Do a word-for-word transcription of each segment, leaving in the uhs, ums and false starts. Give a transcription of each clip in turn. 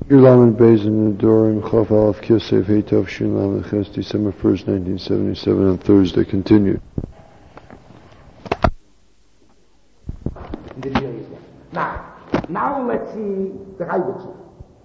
Yulaman Beis in the Doran Chaf Alaf Kyosef Heitav Shin Lamed Ches, December first, nineteen seventy-seven, on Thursday. Continued. Now, now let's see the Chayvitz.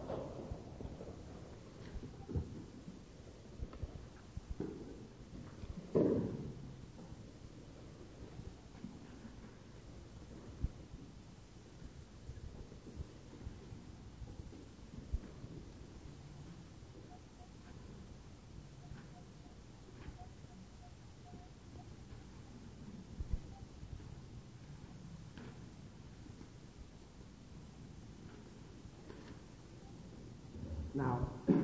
Now,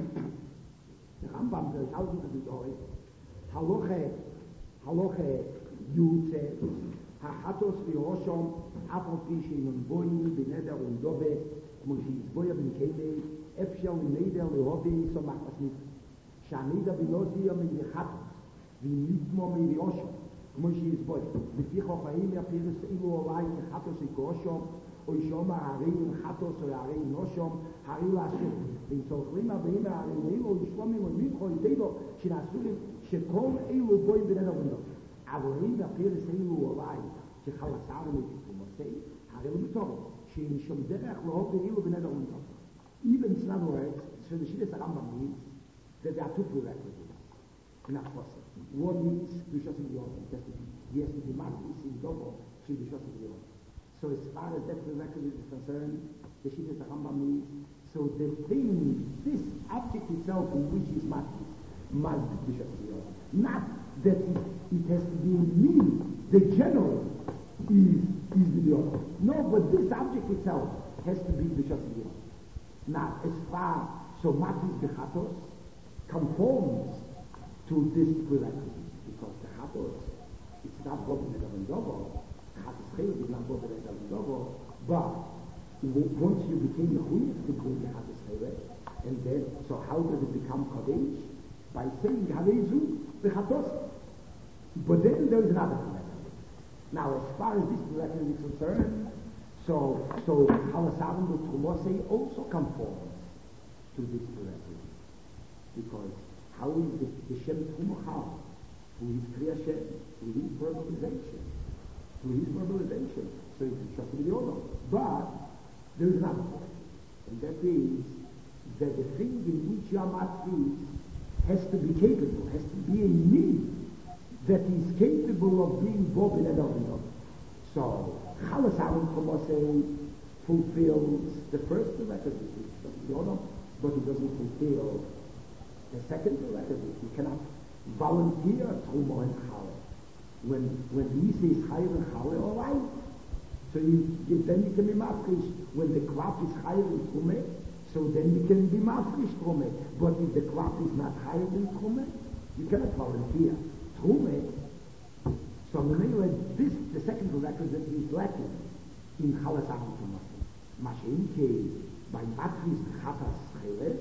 the Rambam says, how do you do it? Haloche, haloche, Yud says, Hachatos v'Hoshom, Afal Pishin und Boim, Beneder und Dove, Moshis Boya ben Kele, Efshel Neder Lehobi, so macht das nicht. Shanida Binozia mit Hachatos, wie Mitmo mit Hoshom, Moshis Boya. Mit Ticho Chaim, ja Piris, Ilu Olai, Hachatos v'Hoshom, או ישומע הרי חטוס או הרי נושום הרי לעשו ויצורכים הבאים הרי נאילו ישלומים ומיכו ידעו שנעשו שכל אילו בואים בנד עבודו אבל אם הפרס אילו אולי שחלסר מתקומסי הרי לא מטורו שאין שום דרך לא באילו בנד עבודו even in other words so the Shidduch Rambam means that there are two prerequisites in a process. One is Bishos in the Order, that he has to be Matis in Dovo to Bishos in the Order. So as far as that prerequisite is concerned, the Shidduch Rambam means, so the thing, this object itself in which is Matis, must be Bishos in the Order. Not that it, it has to be in me, the general is, is the Order. No, but this object itself has to be Bishos in the Order. Now, as far, so Matis Bechatos conforms to this prerequisite, because the Chatos, it's not Bob and Dovo, Chatos Chayil is not Bob and Dovo, but once you became the Chuyev to go to Chatos Chayil, and then, so how does it become Kodesh? By saying Harezu Bechatos. But then there is another prerequisite. Now, as far as this prerequisite is concerned, So, so Halasavim B'Trumosei also conforms to this prerequisite. Because how is the, the Shem Trumachal? Through his Kriya Shem, through his verbalization. Through his verbalization. So it's just to the order. But there is another point. And that is that the thing in which you are matriz has to be capable, has to be a need that is capable of being Bob and Adonai. So, Chalas Aaron Chomosei fulfills the first prerequisite, but he doesn't fulfill the second prerequisite. He cannot volunteer Truma and Chale. When when he says Chayil and Chale, all right. So you, you, then you can be mafresh. When the crop is Chayil and Truma, so then you can be mafresh Truma. But if the crop is not Chayil and Truma, you cannot volunteer Truma. So this, the second prerequisite is lacking in Chalas Aaron Chomosei. Mashenke by Matris Chatas Chayil.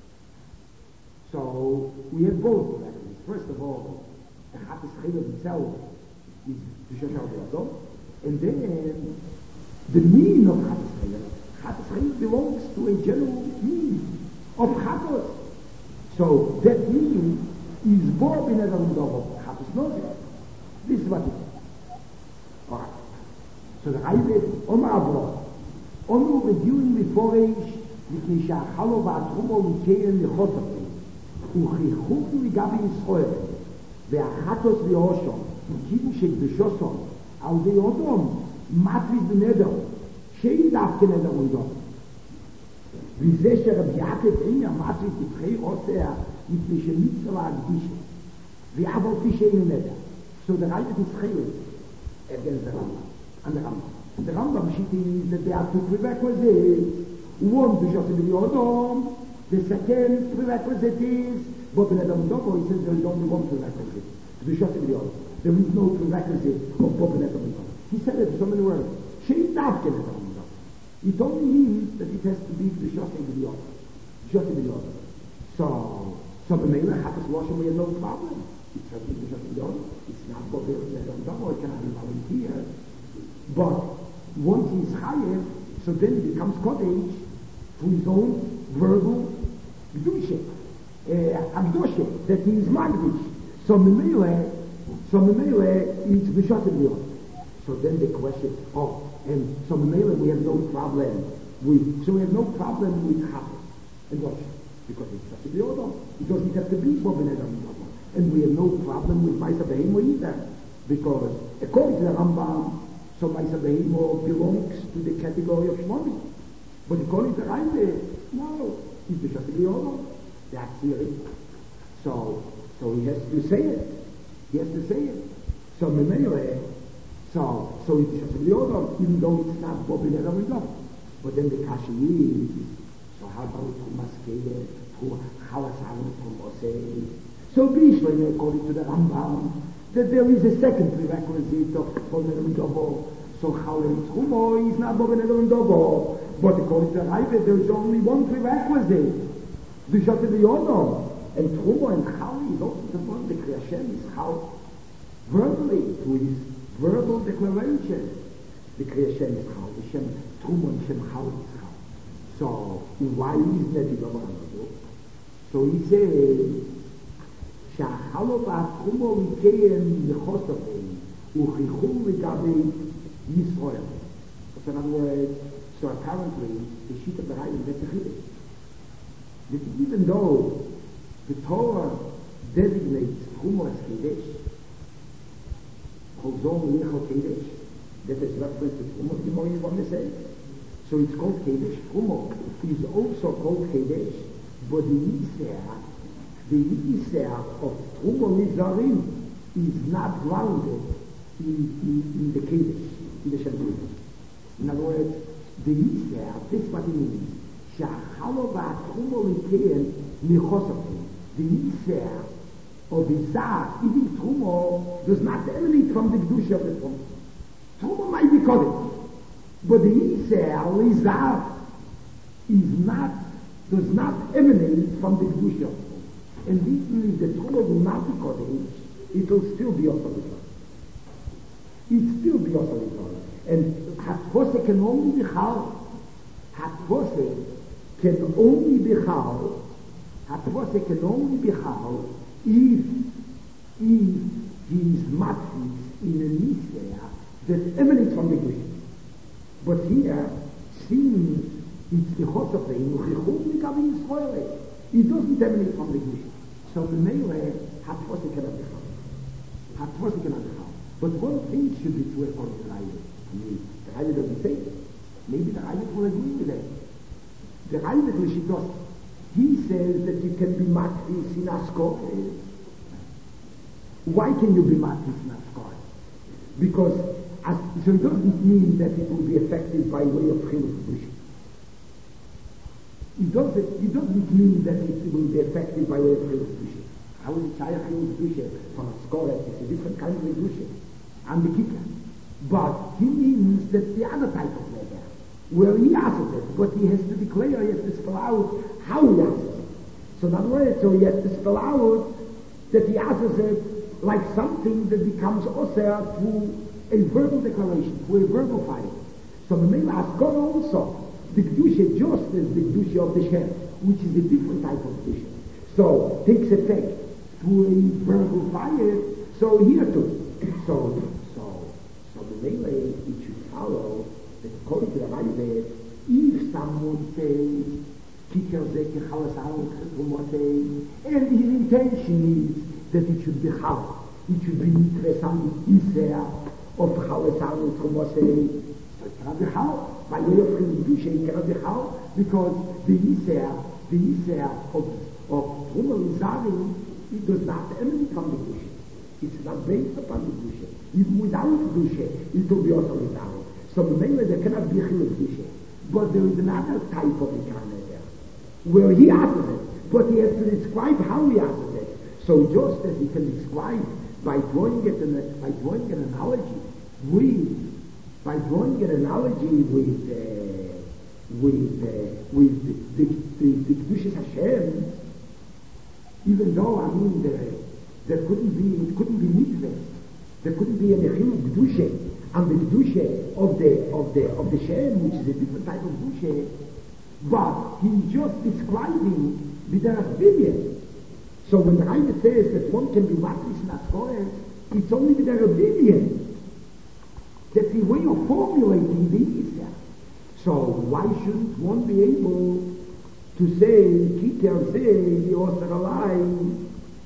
So we have both prerequisites. First of all, the Chatas Chayil itself is B'Shosh HaOdom, and then the meaning of Chatas Chayil. Chatas Chayil belongs to a general meaning of Chatos. So that meaning is Bo B'nei Adonai Chatas Nozeh. This is what it is. Alright. So the Raive, Omar Avro, Omar reviewing before age, Mikni Sha'achalo V'atrumo L'keyen L'chotote, Uchichutu L'gabi Yisroel, Ve'achatos V'hoshom, Ukidu Shek B'shosom, Al Ve'odom, Matris B'neder, Shein Davke Neder Undom. V'zeh Sherab Yaakov Eina Matris B'tchei Osea, Mikni Shemitzvah Agdishe, Ve'avol Tishein Neder. So the right is Chayil against the Rambam. And the Rambam. The Rambam sheet is that there are two prerequisites. One, B'Shos B'Yodom. The second prerequisite is, but in Adam Dovo, he says there is only one prerequisite. B'Shos B'Yodom. There is no prerequisite of Bob and Adam Dovo. He said it in so many words. Shein Davke Adam Dovo. It only means that it has to be B'Shos B'Yodom. B'Shos B'Yodom. So, so B'Meila Chatas Loshem, we have no problem. It's certainly B'Shos B'Yodom. It's not Bob and Adam Dovo. It cannot be volunteered. But once he's chayev, so then he becomes Kodesh for his own verbal Kedusha, uh, Akdosha, that he is Magdish. So Memele, so Memele is B'Shatim Yom. So then the question, oh, and so Memele we have no problem with, so we have no problem with Chappos and Rosh, because it's such a Yodom. It doesn't have to be for Benedam Yodom. And we have no problem with Maisa Behemo either, because according to the Rambam, so Maisa Behemo belongs to the category of Shmoni. But according to Raide, no, it's B'Shatim Yodom. That's here. So, so he has to say it. He has to say it. So Memele, so, so it's B'Shatim Yodom, even though it's not for Benedam Yodom. But then the Kashi is, so how about Tumas Kele, Chalasavon Tumose? So Bishlam, according to the Rambam, that there is a second prerequisite of Bobenedom Dobo. So Chalim Tumo is not Bobenedom Dobo. But according to Raive, there is only one prerequisite. B'Shatim Yodom. And Tumo and Chali is also the one, the Kriyashem is Chal. Verbally, to his verbal declaration. The Kriyashem is Chal. The Shem, Tumo and Shem Chal is Chal. So, why is that the Dobo Hanadu? So he says, שהחלו והתחומו לקיים לחוספים וכיחום לגבי ישראל. So in other words, so apparently the sheet of the Rambam, that's a chiddush. That even though the Torah designates tchumo as kiddush, chozon lichal kiddush, that is reference to tchumo, the more you want to say. So it's called kiddush. Tchumo is also called kiddush, but the Yisrael, the Yisrael of Tchumo Mizarim is not grounded in, in, in the Kiddush, in the Shem Kiddush. In other words, the Yisrael, this is what it means. Sha'achalo v'atchumo l'kein michosafim. The Yisrael of Izah, even Tchumo, does not emanate from the Kedusha of the Tchumo. Tchumo might be Kodesh, but the Yisrael, Izah, is not, does not emanate from the Kedusha of the Tchumo. And even if the Tchumo will not be Kodesh, it will still be also the Torah. It still be also the Torah. And Hatvose can only be Chal. Hatvose can only be Chal. Hatvose can only be Chal if, if he is matris in a Nisea that emanates from the Kedusha. But here, seeing it's the Chosafim, Uchichum Mikavi Yisrael. It doesn't emanate from the Kedusha. So the Meile, Hatvose cannot be Chal. Hatvose cannot be Chal. But one thing should be true according to the Rambam. I mean, the Rambam doesn't say it. Maybe the Rambam will agree with it. The Rambam Lishitos, he says that you can be matris in Askor. Why can you be matris in Askor? Because, as, so it doesn't mean that it will be affected by way of Chiluk Kedusha. It doesn't, it doesn't mean that it will be affected by way of Chiluk Kedusha. How is it Shayach Chiluk Kedusha from Askor? It's a different kind of Kedusha. And the Kikah. But he means that the other type of letter, where he asks it, but he has to declare, he has to spell out how he asks it. So in other words, so he has to spell out that he asks it like something that becomes osir through a verbal declaration, through a verbal fire. So the name Askor also, the Kedusha just as the Kedusha of the Shem, which is a different type of Kedusha. So takes effect through a verbal fire, so here too. So, so, so the melee, it should follow that according to the Rambam, if someone says, Kiker Zeke Chalasal Chumote, and his intention is that it should be Chal, it should be Nitresam Isra of Chalasal Chumote, so it cannot be Chal. By way of Kedusha, it cannot be Chal, because the Isra, the Isra of, of Chumo Mizarim, it does not emanate from the Kedusha. It's not based upon the Kedusha. Even without Kedusha, it will be also without. So mainly there cannot be Chiluk Kedusha. But there is another type of Ikana there, where he asks it, but he has to describe how he asks it. So just as he can describe by drawing it in a, by drawing an analogy with, by drawing an analogy with, uh, with, uh, with the, the, the, the Kedushas Hashem, even though, I mean, the there couldn't be, it couldn't be mitzvah. There couldn't be any chiluk kedusha, and the kedusha of the of the of the Shem, which is a different type of kedusha. but he's just describing the Derech. So when the Rebbe says that one can be matris in Askore, it's only the Derech. That's the way of formulating the Yisra. So why shouldn't one be able to say, Kiker say, the Osir Alai,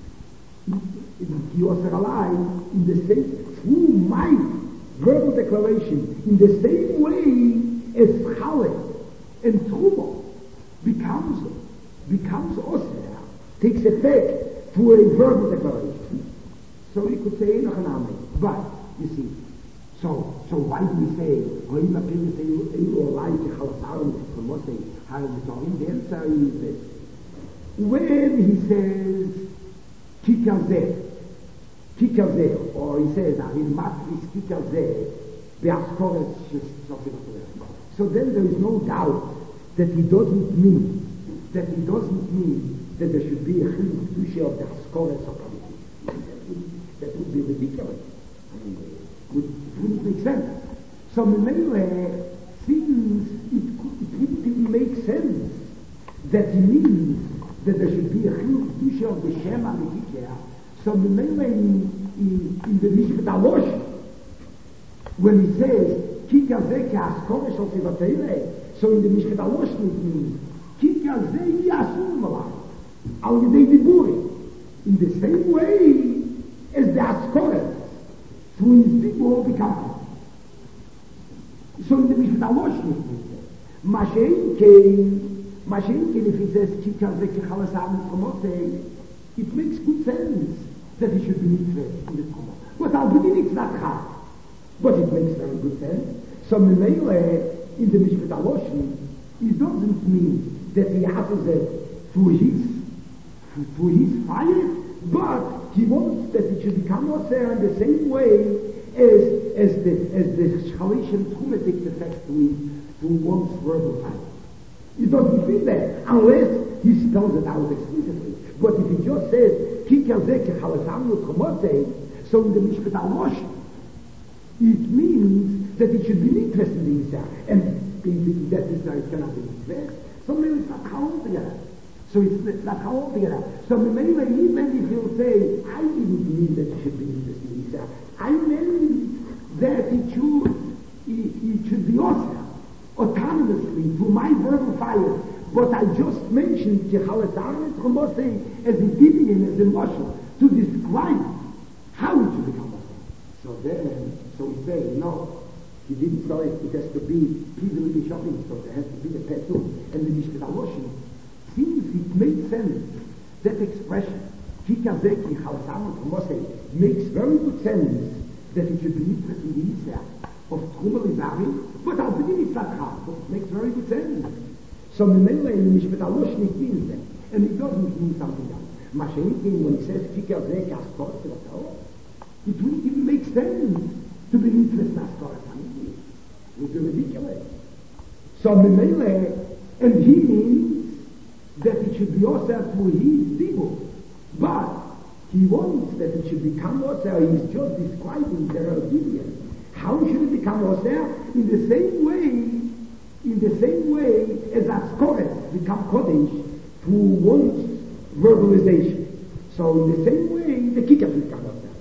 the Osir Alai, in the same, through my verbal declaration, in the same way as Chalek and Truma becomes, becomes Osir, takes effect through a verbal declaration. So you could say, but, you see, So, so why do we say, when you appear to say, you are alive to Chalasarim, from what they have in the Torah, the answer is this. When he says, Kikazeh, Kikazeh, or he says, in Matris Kikazeh, Be'askoret Shesofim. So then there is no doubt that he doesn't mean, that he doesn't mean that there should be a Chiluk Dusha of the Askoret Shesofim. That would be ridiculous. I mean, Would, it wouldn't make sense. So Memele seems it, it wouldn't even make sense that he means that there should be a chiluk dusha of the Shem and the Kikah. So Memele in, in, in the Mishpat Alosh, when he says Kikah zeh ke'askore shel sivatele, so in the Mishpat Alosh it means Kikah zeh yasur malach al yedei diburi, in the same way as the Askore. Through his people become. So in the Mishpat Alosh nicht Mashen came, Mashen came if he says, Kikar zeh kechalasam Tromotei, it makes good sense that he should be mitzvah in the Tromot. But I'll begin it's not hard. But it makes very good sense. So Memele in the Mishpat Alosh, it doesn't mean that he has it through his, through his fire, but he wants that it should become Osir in the same way as as the as the Shalish and Truma takes effect with through one's verbal fire. He doesn't feel that unless he spells it out explicitly. But if he just says Kikar zeh kechalasam Tromotei, so in the Mishpat Alosh, it means that it should be interested in the Yisra, and that is that it cannot be mitzvah. So maybe it's not how together. So it's not how altogether. So maybe even if you'll say, I didn't mean that it should be interested in Yisra, I meant that it should, it, it should be Osir, autonomously, through my verbal fire. But I just mentioned Kechalasam Tromotei as a division, as a motion, to describe how it should become Osir. So then, so we say, no, he didn't say it, it has to be easily shopping, so there has to be a petu, and the Mishpat Alosh. Seems it makes sense. That expression, Kikar zeh kechalasam Tromotei, makes very good sense that it should be interested in the Yisra of Truma Lizarim, but I'll begin it's not hard, but it makes very good sense. So Memele in Mishpat Alosh nicht means that, and it doesn't mean something else. Mashenkin, when he says Kikar zeh ke'askore sivatele, it wouldn't even make sense to be interested in Askore Sivatele. It would be ridiculous. So Memele, and he means that it should be Osir through his people. But he wants that it should become Osir. He's just describing their obedience. How should it become Osir? In the same way, in the same way as Askoret become Kodesh through one's verbalization. So in the same way, the Kikar become Osir.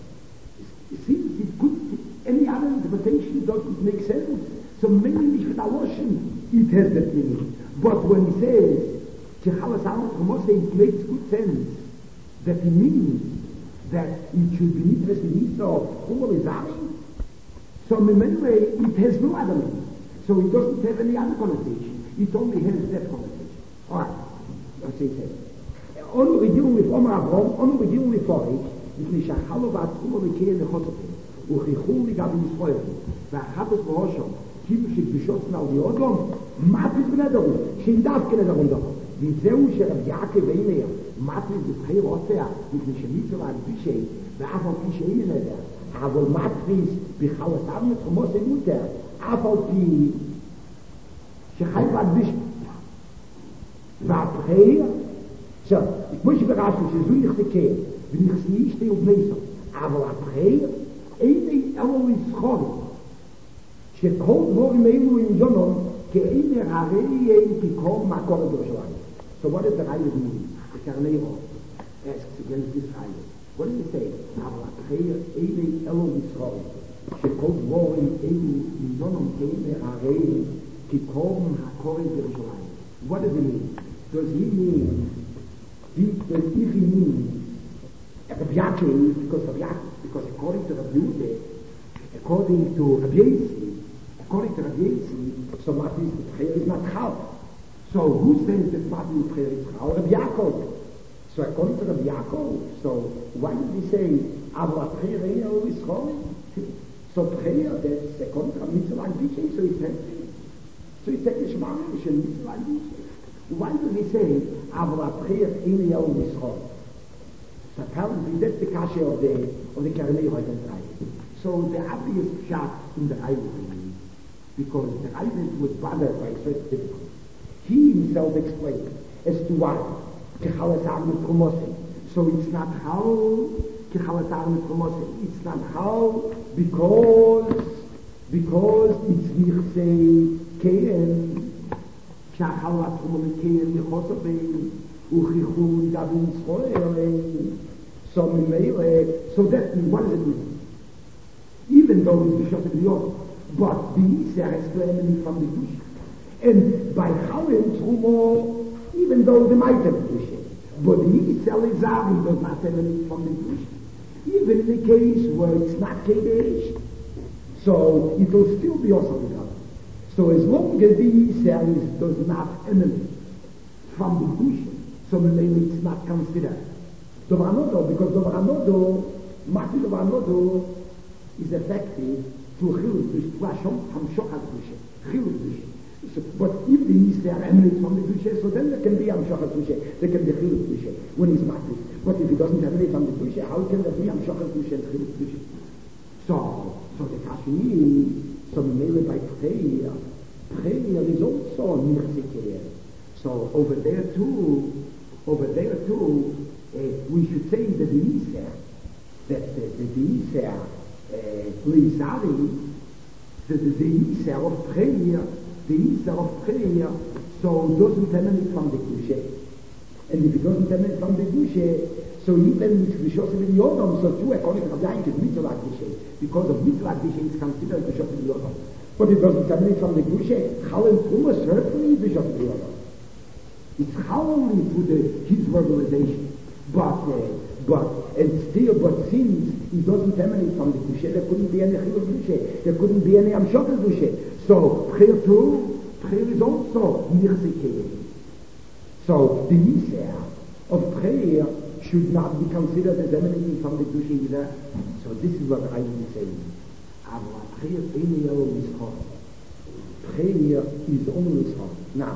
It seems it could, any other interpretation doesn't make sense. So maybe Mishpat Alosh, it has that meaning. But when he says, Kechalasam Tromotei, it makes good sense that he means that it should be interested in Yisra of Truma Lizarim. So in many ways, it has no other meaning. So it doesn't have any other connotation. It only has that connotation. Alright, let's say that. Onu Regierung with Omer Avrom, Onu Regierung with Forich, mit Nishachalo va Truma Likei Nechototim, Uchichul Ligab Yisrael, V'achatos V'hoshom, Kibu Shekbishotna Al Yodom, Matis B'nederum, Sheindaf Kenederum Doch. וזהו שרב יעקב אומר, מטריס בבחיר עושה, מפני שמיצו על פישי, ואף על פי שאין נדר, אבל מטריס בחלסם מתחומוס מותר, אף על פי שחי להקדיש. והבחיר, so, כמו שברשנו שזו נחזקה, ונכסי שתי ובניסו, אבל הבחיר, אין אלו לזכורי, שכל דבורים אלו עם יונון, Keiner Areien gekommen, Makor Yerushalayim. So what does the Raya mean? The Karneiro asks against this Raya. What does it say? Avlatcheir Eilei Elo Yisrael. Shekol Dvorim Eilu Miyonom Keiner Areien gekommen, Makor Yerushalayim. What does it mean? Does he mean, does he mean, Rabbi Yaakov, because Rabbi Yaakov, because according to Rabbi Yehuda, according to Rabbi Yossi, according to Rabbi Yossi, so Matis B'Tcheir is not Chal. So who says that Matis B'Tcheir is Chal? Rabbi Yaakov. So according to Rabbi Yaakov, so why did he say, Avla B'Tcheir Eino Yisrael? So B'Tcheir, that's according to Rabbi Mitzvah Gdishay, so he's taking, so he's taking Shemarish and Mitzvah Gdishay. Why did he say, Avla B'Tcheir Eino Yisrael? So apparently that's the kasha of the of the Karmei Hoyden. So the obvious shot in the Ayvah, because the Ayvah was bothered by such difficulty. He himself explained as to why. So it's not how it's not how because because it's nichsei kein shachalat kein nichosabein uchichun davin schoel. So so that means, what does it mean? Even though it's the shot of the Yom, but the Yisrael has to emanate from the Kedusha. And by Chalem Trumo, even though they might have Kedusha, but the Yisrael Exavi does not emanate from the Kedusha. Even in the case where it's not Kedesh, so it will still be also the God. So as long as the Yisrael does not emanate from the Kedusha, so maybe it's not considered. Dovanodo, because Dovanodo, Mati Dovanodo, is effective through Chiluk Dusha, from Shokat Dusha, Chiluk Dusha. But if the Yisrael emanates from the Dusha, so then there can be Am Shokat Dusha, there can be Chiluk Dusha, when he's Mati. But if he doesn't emanate from the Dusha, how can there be Am Shokat Dusha and Chiluk Dusha? So, so the Kashmir, so Mele by prayer, prayer is also Nirzik. So over there too, over there too, uh, we should say that the Yisrael, that uh, the Yisrael, Lizari, the Yisrael of prayer, the Yisrael of prayer, so doesn't emanate from the Kedusha. And if it doesn't emanate from the Kedusha, so even if the Shos of the Yodom, so too, according to Rabbi Yaakov, Mitzvah Gdishay, because of Mitzvah Gdishay, it's considered the Shos of the Yodom. But it doesn't emanate from the Kedusha. Chalem Truma certainly is the Shos of the Yodom. It's Chalem through the his verbalization, but uh, but and still, but since he doesn't emanate from the Kedusha, there couldn't be any Chiluk Dusha, there couldn't be any Amshok Dusha. So prayer too, prayer is also Nirzik. So the Yisrael of prayer should not be considered as emanating from the Kedusha either. So this is what I will say. Our prayer is hard. Prayer is only hard. Now.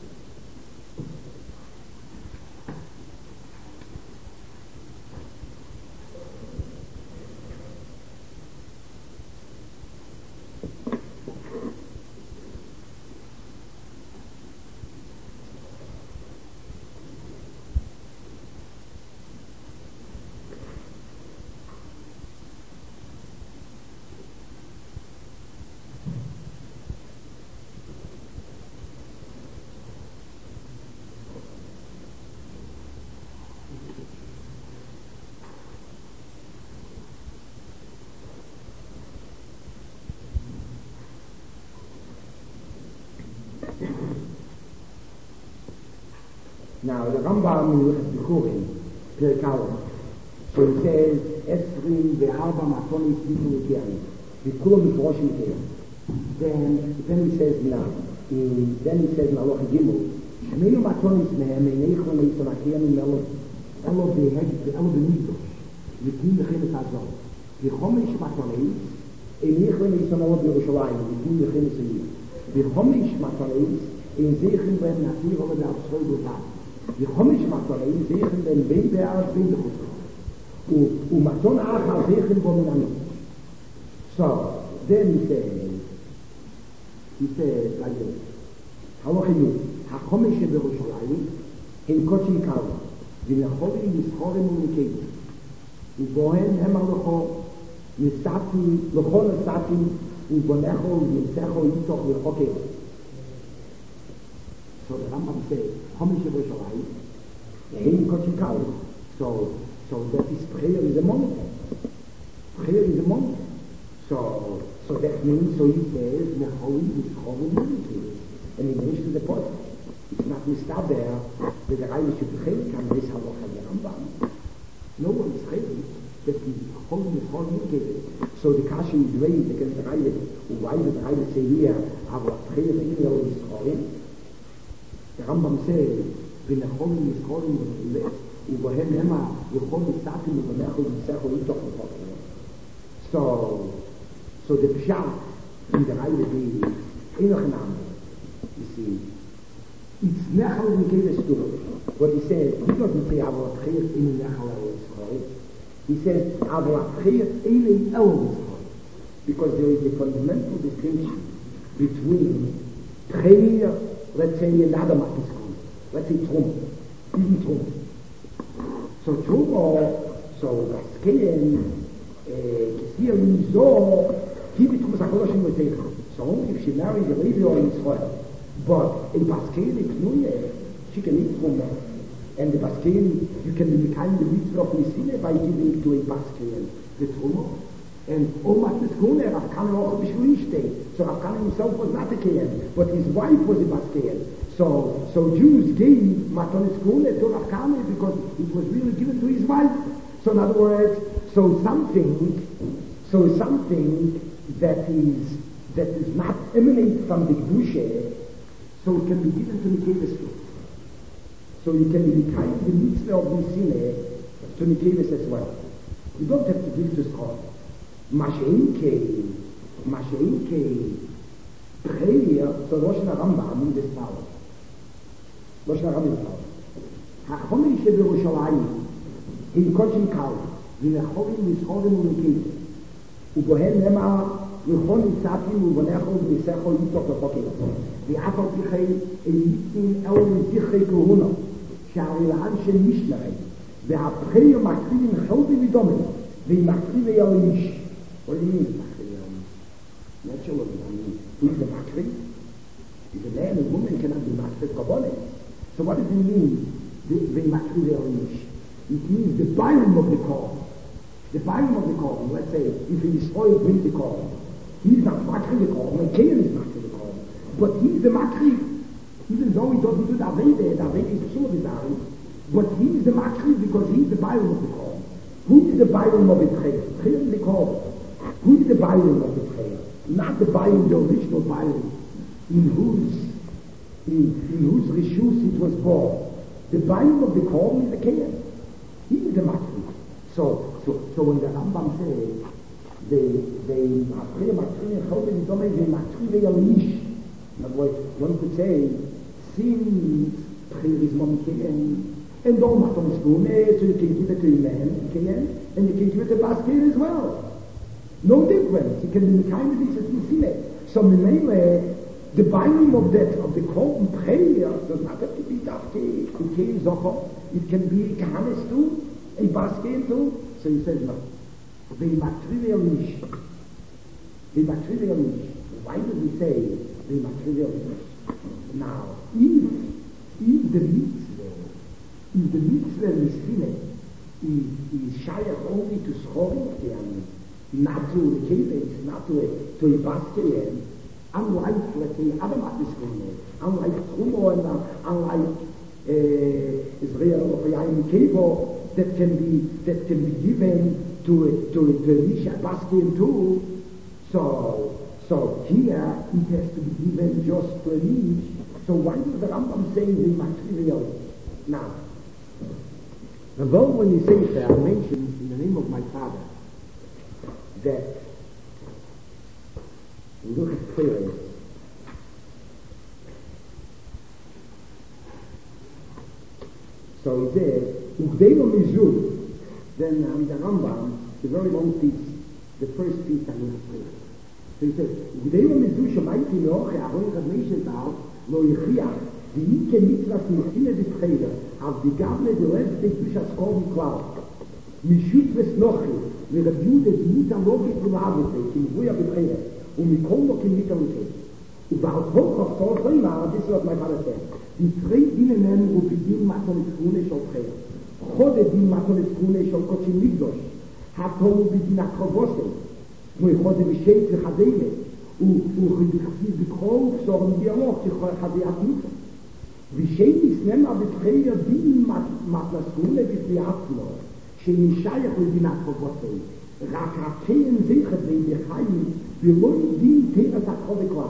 Now, the Rambam in the Bikurim, Perikalim, so he says, Esrim ve'arba matonis bitul ukiani, v'kulam mifroshim ukiani. Then, then he says, now, in, then he says in Aloha Gimel, Shmeyu matonis mehem eineichon leison akiyam im elo, elo beheg, elo benidosh, v'kim lechenes azor. V'chomish matonis, eineichon leison elo b'Yerushalayim, v'kim lechenes ayim. V'chomish matonis, eineichon ben nasir olo be'avsroi b'Yerushalayim. Die Chomisch Matonim sehen den Wender als Winterchus. Und Maton Achar sehen wo man an. So, then he says, he says like this, Halochinu, HaChomish Yerushalayim, in Kochim Kalim, V'necholim Yischorim U'Nikeidim, U'bohen Hem Halocho, Yisati, L'chol Yisati, U'bonecho, Yitzecho, Yitoch, L'chokev. So the Rambam says, Homish Yerushalayim, the Hein Kochim Kal. So, so that is prayer is a mountain. Prayer is a mountain. So, so that means, so he says, Necholim is Cholim Yirikim. And he goes to the point. It's not mistaber that the Reihe should pray can this halacha the Rambam. No one is praying that the Cholim is Cholim Yirikim. So the Kasha is raised against the Reihe. Why did the Reihe say here, our prayer is Cholim? The Rambam says, when the Cholim is Cholim Yirikim, ובהם המה יכול לסעתם ובנך ולנסח ולתוך לפות. So, so the pshat in the Reihe is enoch name. You see, it's nechal in Keves Tur. What he says, he doesn't say Avo Atchir in nechal al-Yisroel. He says Avo Atchir in el-Yisroel. Because there is a fundamental distinction between prayer, let's say, in Adam Apiskon. Let's say Trum. Even Trum. So Trum, so Gaskein, Kisir Mizo, Kibit Kusakoshim Votech. So if she marries a Levi or Yisroel, but a Baskein is Nuye, she can eat from her. And the Baskein, you can be kind of mitzvah of Nisine by giving to a Baskein the Truma. And Omat Niskuner, Rav Kana auch Bishulishte. So Rav Kana himself was not a Kein, but his wife was a Baskein. So, so Jews gave Matan Niskuner to Rav Kana because it was really given to his wife. So in other words, so something, so something that is that does not emanate from the Kedusha, so it can be given to Nikevis too. So you can be kind of the mitzvah of Nisine to Nikevis as well. You don't have to give to Skol. Masheinke, Masheinke, prayer, so Rosh Rambam in this power. Rosh Rambam in this power. Hachomei Shebirushalayim, in Kochim Kal, v'necholim v'scholim u'nikevis. ובהם נאמר לכל ניצחים ובנכו ובניסחו ליטוך לחוקים ואף על פי כן אליטים אלו מזיחי כהונו שהרי לאן של משלהם והפחי ומקריבים חלבי ודומים ועם מקריבי אל איש what do you mean מקריבי אל איש? naturally I mean who is the makriv? If a man and woman cannot be makriv kabbalah so what does it mean ועם מקריבי אל איש? It means the bottom of the call. The bottom of the column, let's say, if he destroys brings the column, he's not makri the column, and Cain is makri the column. But he's the makri, even though he doesn't do the Aveda, the Aveda is some of his arms, but he's the makri because he's the bottom of the column. Who is the bottom of the prayer? Prayer is the column. Who is the bottom of the prayer? Not the bottom, the original bottom, in whose, in, in whose rishus it was born. The bottom of the column is the Cain. He is the makri. So, So, so when the Rambam says, they, they, Makri, Makri, Chode, Vidome, they Makri, they Alish. In other words, one could say, since prayer is Momkein, and all Matom is Gune, so you can give it to a man, Kein, and you can give it to Baskein as well. No difference. You can be kind of this as you see it. So, Mimele, the binding of that, of the call and prayer, does not have to be Dafke, Kein Zocho. It can be Kahanes too, a Baskein too. So he says, no. They matrivial nish. They matrivial nish. Why does he say they matrivial nish? Now, if, if the mitzvah, if the mitzvah Nisine is, is shayach only to Schorim, not to the Keves, not to a, to a Baskein, unlike, let's say, other Matiskunim, unlike Trumo and uh, unlike uh, Israel or Yayim Kevo, that can be that can be given to a, to a, to a Misha Baskein too. So so here it has to be given just to a Mish. So why does the Rambam say the material? Now, the word when he says that I mentioned in the name of my father that look at prayer. So he says Ugdeva Mizur, then um, the Rambam, the very long piece, the first piece I'm going to play. So he says, Ugdeva Mizur Shamaiti Meoche, Aroy Radmeshe Zal, Lo Yechiach, the Ike Mitzvah Nisine de Trailer, Av the Gavne de Rest de Kusha Skol Miklau, Mishut Vesnochi, Mirab Yude, Mita Logi Prumavute, Kim Vuya Betrailer, und Mikol Lo Kim Mita Logi. Überhaupt hoch auf Tor Choima, this is what my father said. die drei Dienen nennen, und die Dienen machen es ohne Scholcher. Chode Dienen machen es ohne Scholkochi Migdosh. Hat Tomu Bidin Akrobose. Nur Chode Bishet Chadele. Und die Krog sagen wir auch, die Chade Atnufa. Bishet ist nemmer Betreier Dienen machen es ohne Bidin Atnufa. שנשייך לדינת חובותיהם, רק רציין זכר בין בחיים, ולא דין תרס הקרוב כבר.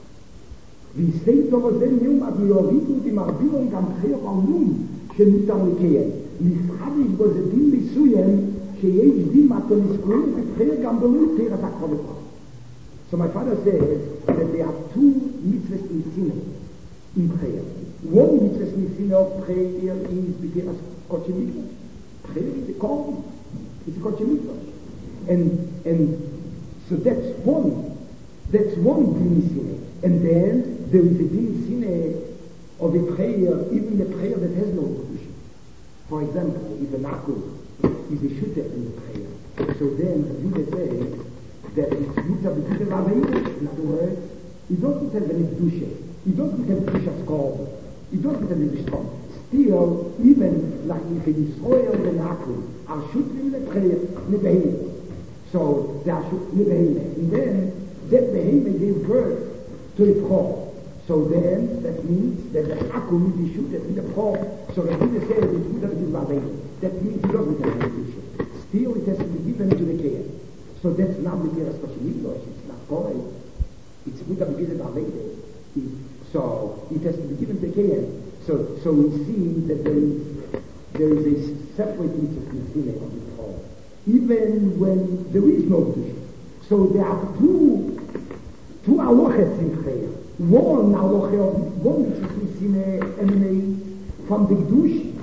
ויסי טוב הזה נאום עד מיורידו דמרבילון גם חיר עלום שניתן לקיים. נסחדיש בו זה דין מסוים, שיש דין מתו נסקולים וחיר גם בלוי תרס הקרוב כבר. So my father says that there are two mitzvahs in Sinai, in prayer. One mitzvah in Sinai of prayer is B'tiras Kodesh Mikdash. Prayer is a call. It's a Kodesh Mikdash. And, and so that's one. That's one din Sinai. And then there is a din Sinai of a prayer, even the prayer that has no Kedusha. For example, if an Akul is a shooter in the prayer, so then you would say that it's Mutter B'tiras Aveidah. In other words, he doesn't have any Kedusha. He doesn't have Kedusha score. He doesn't have any strong. Still, even like if it is Israel and Akul are shooting in the prayer, Nebeheim. So they are shooting Nebeheim. And then that Beheim gave birth to a Pro. So then that means that the Akul will be shooted in the Pro. So the Buddha says it's Mutter B'tiras Aveidah. That means he doesn't have any Kedusha. Still, it has to be given to the Kiyah. So that's not B'tiras Kodesh Mikdash. It's not correct. It's Mutter B'tiras Aveidah. So it has to be given to the Kiyah. So, so we see that there is, there is a separate mitzvah of the Torah, even when there is no Kedusha. So there are two, two halachas in prayer. One halacha of one mitzvah emanates from the Kedusha.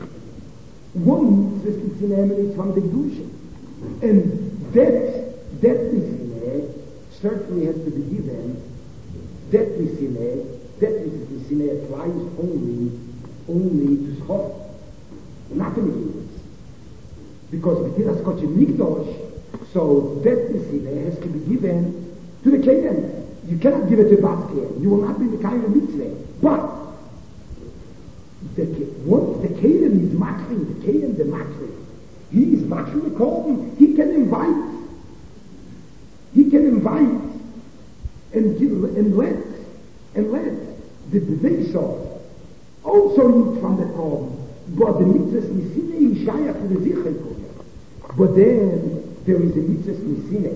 One mitzvah emanates from the Kedusha, and that that mitzvah certainly has to be given. That mitzvah, that mitzvah applies only. only to Schot, not to Mikdash. Because B'tiras Kodesh Mikdash, so that mitzvah has to be given to the Kohen. You cannot give it to Bas Kohen. You will not be the kind of mitzvah. But the, once the Kohen is makri, the Kohen, the makri, he is makri the Kohen. He can invite. He can invite and give and let and let the B'veisov also eat from the Korban, but the mitzvah Nisinei is shayach to the Zichei Kohen. But then there is a mitzvah Nisinei,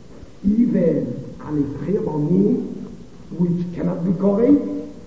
even on a prayer moon, which cannot be correct.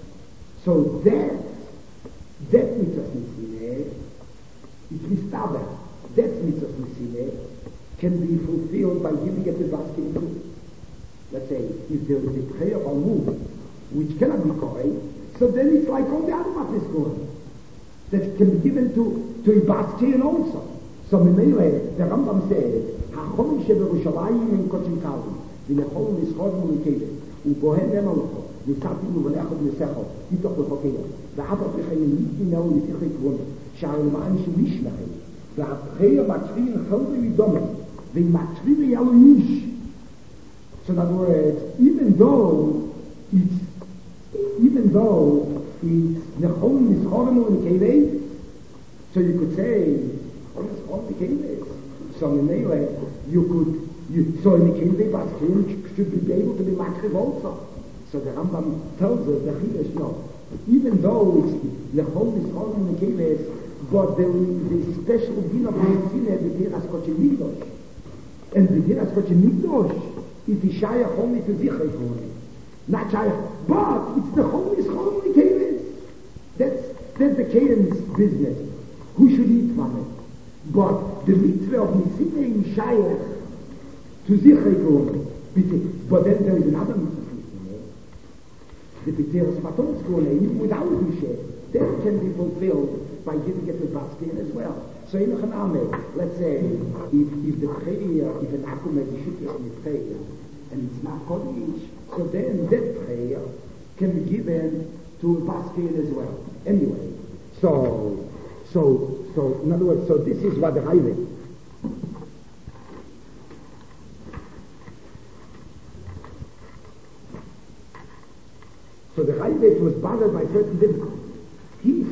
So that that mitzvah Nisinei, it's mistaber. That mitzvah Nisinei can be fulfilled by giving it to basket too. Let's say if there is a prayer moon which cannot be correct. So then it's like all the other matters going that can be given to to Ibaskein also. So Memele, the Rambam says, "Hachom sheberushalayim in kochim kalim, v'nechol nischod mulikevet, ubohen nemalocho, nisatim uvelechot nesecho, itoch lechokeya, v'apat v'chayim yitineu yitichei kvono, sha'arima'an shemishmachem, v'atcheya matrin chelve midome, v'matrin yaloyish." So in other words, even though it's even though it's nechol nischorem ulikevei, so you could say, oh, nischorem ulikevei. So in a way, you could, you, so in the kevei baskein should be able to be makriv also. So the Rambam tells us, the Chidesh, no, even though it's nechol nischorem ulikevei, but there is a special din of Nisineh, B'tiras Kodesh Mikdash. And B'tiras Kodesh Mikdash is the shayach only to Zichei Kohen. Not shayach, but it's the holy holy Kohen. That's that's the Kohen's business. Who should eat from it? But the mitzvah of Nisineh is shayach to Zichei Kohen. But then there is another mitzvah. The B'tiras Matonis Kohen, without Kedusha, that can be fulfilled by giving it to Baskin as well. So in Chaname, let's say if if the prayer, if an akum has a shutah in the prayer, and it's not Kodesh, so then that prayer can be given to a Baskin as well. Anyway, so, so, so, in other words, so this is what the highway. So the highway was bothered by certain difficulties.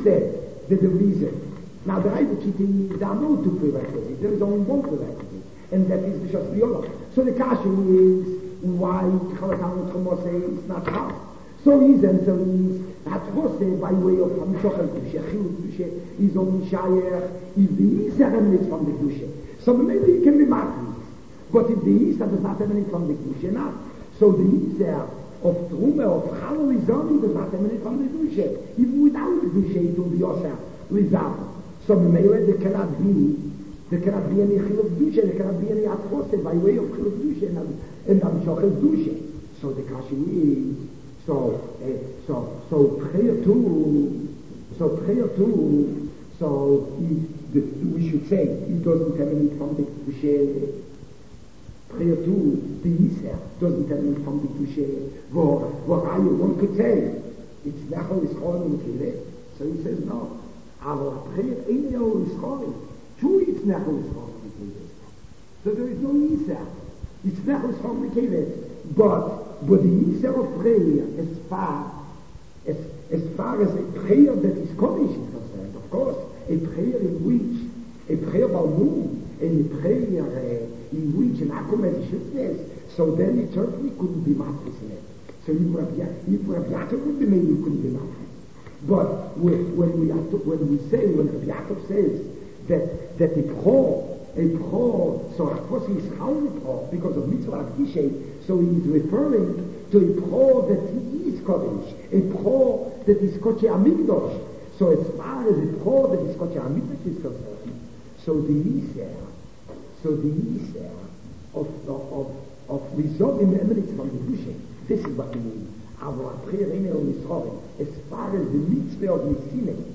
said that the reason, now the Rebbe Kitty, there are no two prerequisites, there is only one prerequisite, and that is the Shas Viola. So the question is, why Chalatan Chomose is not hard? So his answer is, that was by way of Hamishach Kedusha, Chiluk Kedusha, is only Shayach, if the Yisr emanates from the Kedusha. So maybe it can be Matris, but if the Yisr does not emanate from the Kedusha, not. So the Yisr of Trume, of Chalal Izoni, does not emanate from the Kedusha. Even without the Kedusha, it will be Yosher, Lizar. So maybe there cannot be, there cannot be any Chiluk Kedusha, there cannot be any Atfose by way of Chiluk Kedusha and Hamishach Kedusha. So the question is, So, uh, so, so prayer two, so prayer two, so he, the, we should say, it doesn't emanate from the Kedusha. Prayer two, the Yisr doesn't emanate from the Kedusha. Well, well, one could say, it's Nechol Yisrael and Kile. So he says, no. Our prayer ain't Nechol Yisrael. True, it's Nechol Yisrael and Kile. So there is no Yisr. It's Nechol Yisrael and Kile. But, but the Yisr of prayer, as far as, as far as a prayer that is Kodesh is concerned, of course, a prayer in which, a prayer Balmum, and a prayer uh, in which an Akum has Shutness, so then it certainly couldn't be Matris in it. So if Rav Yaakov would be made, it couldn't be Matris. But when, when, we are to, when we say, when Rav Yaakov says that, that a pro, a pro, so of course he's calling a pro because of Mitzvah Kishay, so he's referring to a pro that he is Kodesh, a pro that is Kodesh Amigdosh. So as far as a pro that is Kodesh Amigdosh is concerned, so the Yisr, so the Yisr of of of resolving emanates from the Kedusha. This is what we mean. Our prayer in Yisrael, as far as the mitzvah of Nisim,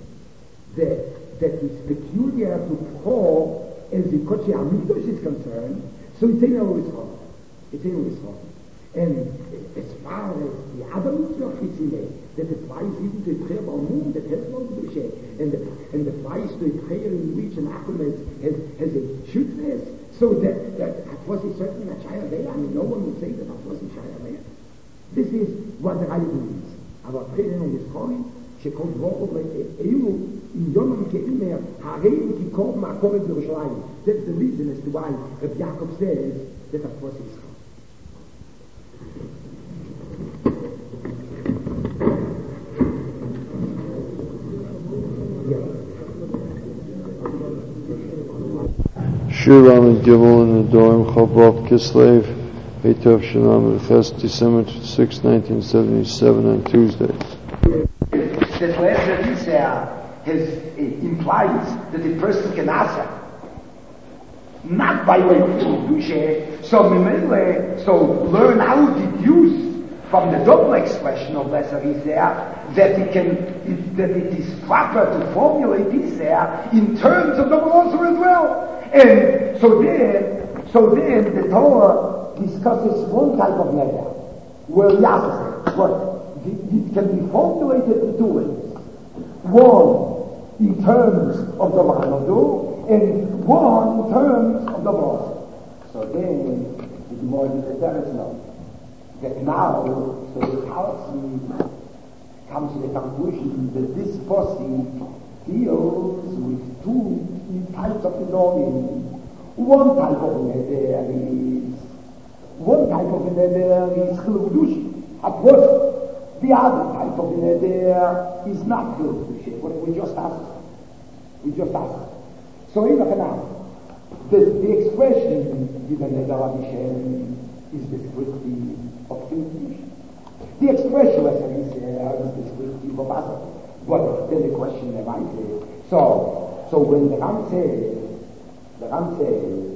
that that is peculiar to pro as the Kodesh Amigdosh is concerned, so it's in Yisrael. It's in Yisrael. And as far as the other mitzvah of Nisim, that applies even to a prayer Balmum that has no Kedusha, and that and applies to a prayer in which an Akum has, has, has a shutness, so that that was certainly not Shaya there. I mean, no one will say that that wasn't Shaya there. This is what the Rebbe means. Our prayer in Yisrael, שכל דבורו ואילו in Yom Ke'imer, Hareim Kikom Ma'akoret Yerushalayim. That's the reason as to why Rabbi Yaakov says that that was Yisrael. Shir Ramin Gimel in the Dorim Chavrav Kislev, Eitov Shalom Ches, December sixth, nineteen seventy-seven, on Tuesday. That where the Yisr has uh, implies that a person can answer, not by way of Kedusha, so Memele, so learn how to deduce from the double expression of Lesser Yisr that it can, it, that it is proper to formulate Yisr in terms of double also as well. And so then, so then the Torah discusses one type of neder, where Yasser, what it can be formulated in two ways. One in terms of the Mahanadu, and one in terms of the Moshe. So then, the more there is no. That now, so the Talmud comes to the conclusion that this posse deals with two types of Nedorim. One type of neder is, one type of neder is Chiluk Kedusha, a posse. The other type of neder is not Chiluk Kedusha. What we just asked. We just asked. So in now, the, the expression given neder Hashem is descriptive of Chiluk Kedusha. The expression, as I said, is descriptive of other. But then the question arises. So, so when the Ram says, the Ram says,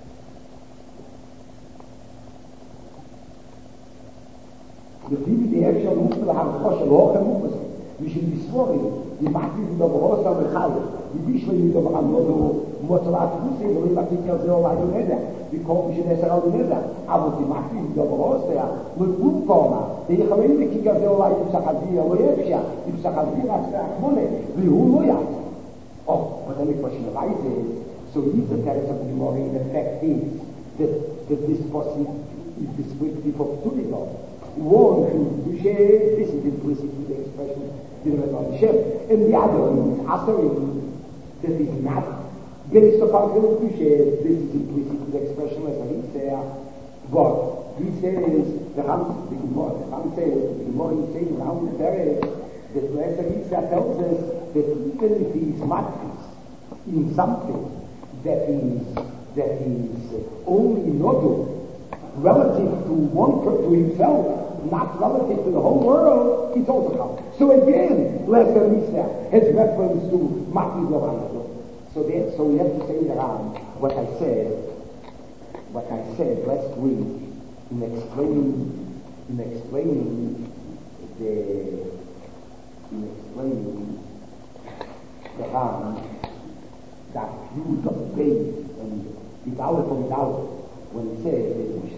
לפי די אפשר מופת להרחו של אוכל מופת בשביל לסבורי ימחתי לדברו סם וחי יביש לי לדבר עמודו מוצלעת חוסי ולא ימחתי על זה אולי נדע וכל בשביל עשר על נדע אבל ימחתי לדברו סם לבום קומה ויחלים לכי על זה אולי יפסח אזיר לא יפשע יפסח אזיר עשרה אחמונה והוא לא יעשה oh but then the question arises so he's the terrace of the Gemara in effect is that, that this posse is descriptive of Tulido. one Kedusha, this is implicit in the expression, and the other is Asarim, that is not based upon Kedusha, this is implicit in the expression as he says, but he says, the Ram, the Gemara, the Ram says, the Gemara is saying around the Terek, that Lesser Isa tells us that even if he is matris in something that is, that is only nodu, relative to one person, to himself, not relative to the whole world, it's also come. So again, Lesser Isa has reference to matris Lovanadu. So that, so we have to say around what I said, what I said last week in explaining, in explaining the, in explaining the Ram, that views of faith and without and without, when he said,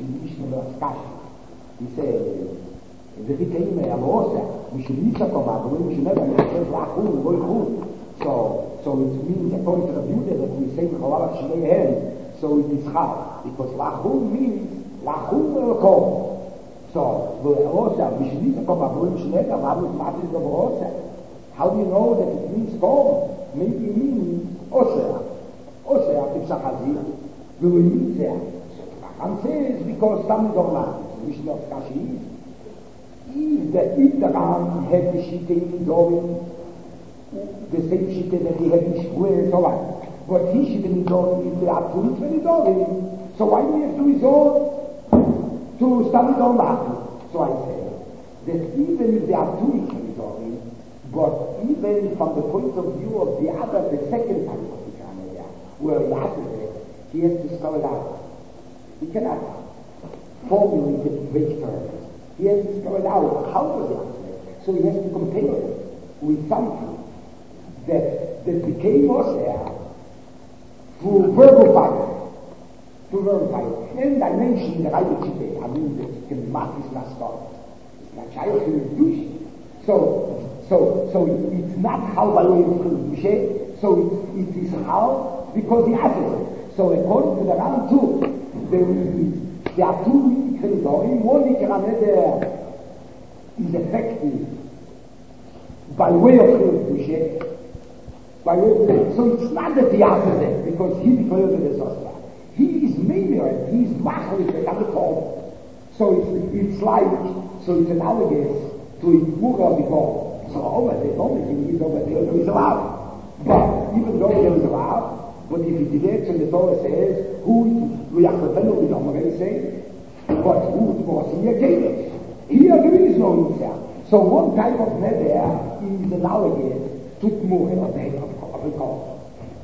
he said, the Hikaime Alosa, we should need to come out, we should never make sense Lachun, Boichun. So, so it means according to the view that we say Chalal Shneihem, so it is hard, because Lachun means Lachun Elkom. So, Alosa, we should need to come out, we should never make sense Lachun. How do you know that it means Kom? Maybe it means Osea. Osea, it's a Chazir. We will meet there. And says, because some don't like, we should not Kashi. If the, if the Ram had the Shite in Dorim, the same Shite that he had in Shmuel, so on. But he Shite in Dorim is the absolute in Dorim. So why do we have to resort to study Dorim? So I say, that even if they are two in Dorim, but even from the point of view of the other, the second type of the Kanaya, where he has it, he has to spell it out. He cannot formulate it in vague terms. He has to spell it out. How does he answer it? So he has to compare it with something that, that became Osea through verbal fire. Through verbal fire. And I mentioned that I would today, I mean that it can mark his last thought. It's not child to reduce it. So, So, so it's not how by way of Kedusha, so it, it is how because he has it. So according to the Ram too, there is, there are two Ikridorim, one Ikraneder is effective by way of Kedusha, by way of Kedusha. So it's not that he has it, because he declares it as Oscar. He is Meimer, he is Machlich, at the top. So it's, it's like, so it's analogous to Itmura before. So over there, only thing is over there, there is allowed. But even though there is allowed, but if it is and the Torah says, who we are pretending, we don't already say, but who was here gave it. Here there is no Isha. So one type of neder is analogous to Tmura of the of the God.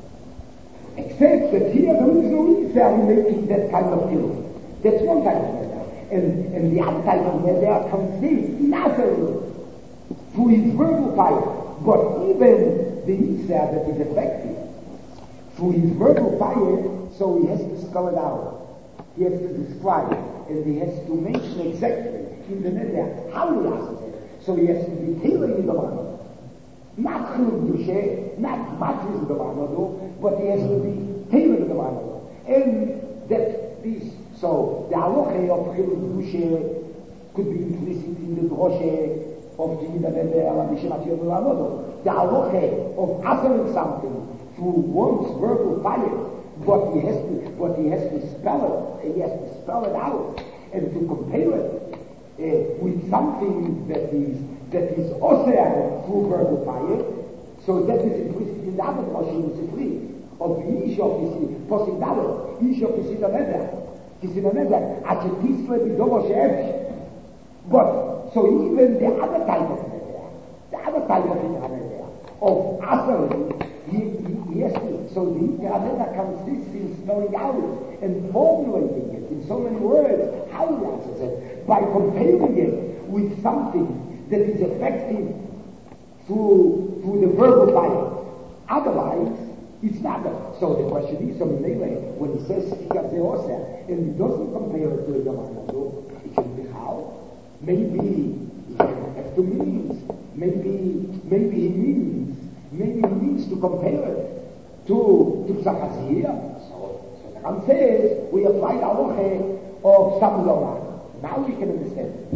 Except that here there is no Isha in making that kind of killing. That's one type of neder. And, and the other type of neder consists not through his verbal fire, but even the Isa that is effective through his verbal fire, so he has to spell it out, he has to describe it, and he has to mention exactly in the neder how he answers it. So he has to be tailored in the Lama, not through Dushe, not matches in the Lama, but he has to be tailored in the Lama. And that this, so the halacha of Dushe could be implicit in the droshe of the Neder Mishnah Yom the halacha of uttering something through one's verbal fire, but he has to, but he has to spell it, he has to spell it out, and to compare it uh, with something that is that is osir through verbal fire. So that is implicit in the other portion of the free of the ish of the possibility, ish of the Neder, the Neder, achetisle bidovo she'evish. But, so even the other type of neder, the other type of neder, of asering, he, he, he has to, so the neder consists in spelling out and formulating it in so many words, how he answers it, by comparing it with something that is effective through, through the verbal fire. Otherwise, it's not that. So the question is, so when he says, and he doesn't compare it to a Yom it can be how? Maybe he has to means, maybe, maybe he means, maybe he means to compare it to, to Tzachazir. So, so the Ram says, we apply the halacha of Samzorah. Now we can understand.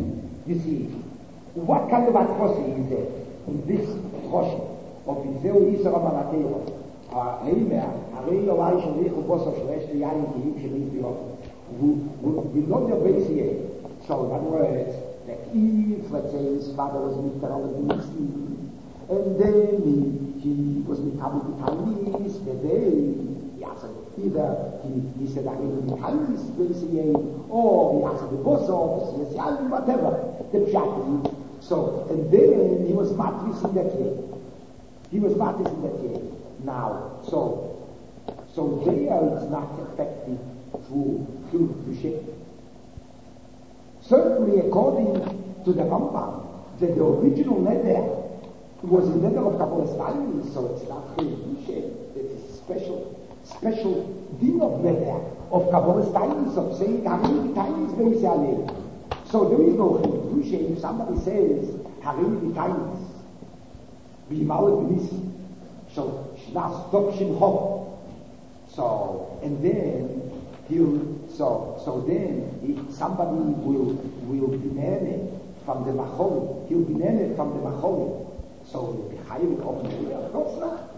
You see, what kind of atrocity is there in this portion of Zeu Yisra Malatero? Heimer, Harei Olai Sholech Uboso Shlesh Yain Kiyim Shelim Pirot. We know the base here. So in other words, that if, let's say, his father was Mister Olabinski, and then he, he was Mikabel B'Tainis, the day, yeah, so either he, he said, I will be Tainis, base or he asked the boss office, yes, whatever, the Pshat. So, and then he was Matris in that year. He was Matris in that year. Now, so, so there it's not effective through through Dushe. Certainly, according to the Rambam, that the original neder was a neder of Kabbalah Steinman, so it's not through Dushe. It's a special, special din of neder of Kabbalah Steinman, of saying, Harim V'Tainis Be'Yisrael. So there is no Dushe. If somebody says, Harim V'Tainis, V'Yimalet B'Nisi, so Shnas Topshin Hop. So, and then, he'll, so, so then, if somebody will, will be named from the Macholi, he'll be named from the Macholi. So, he'll be hired off the Of course not.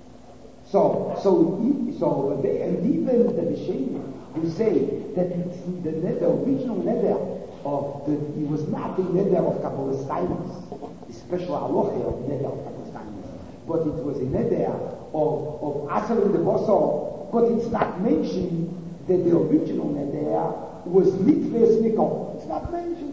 So, so, so, they, and even the B'Shem who say that it's the, the original neder of the, it was not the neder of Kabbalah Steinus, the special halacha of neder of Kabbalah Steinus, but it was a neder of, of Asar in the Bosor, but it's not mentioned that the original neder was Mitves Nikon. It's not mentioned.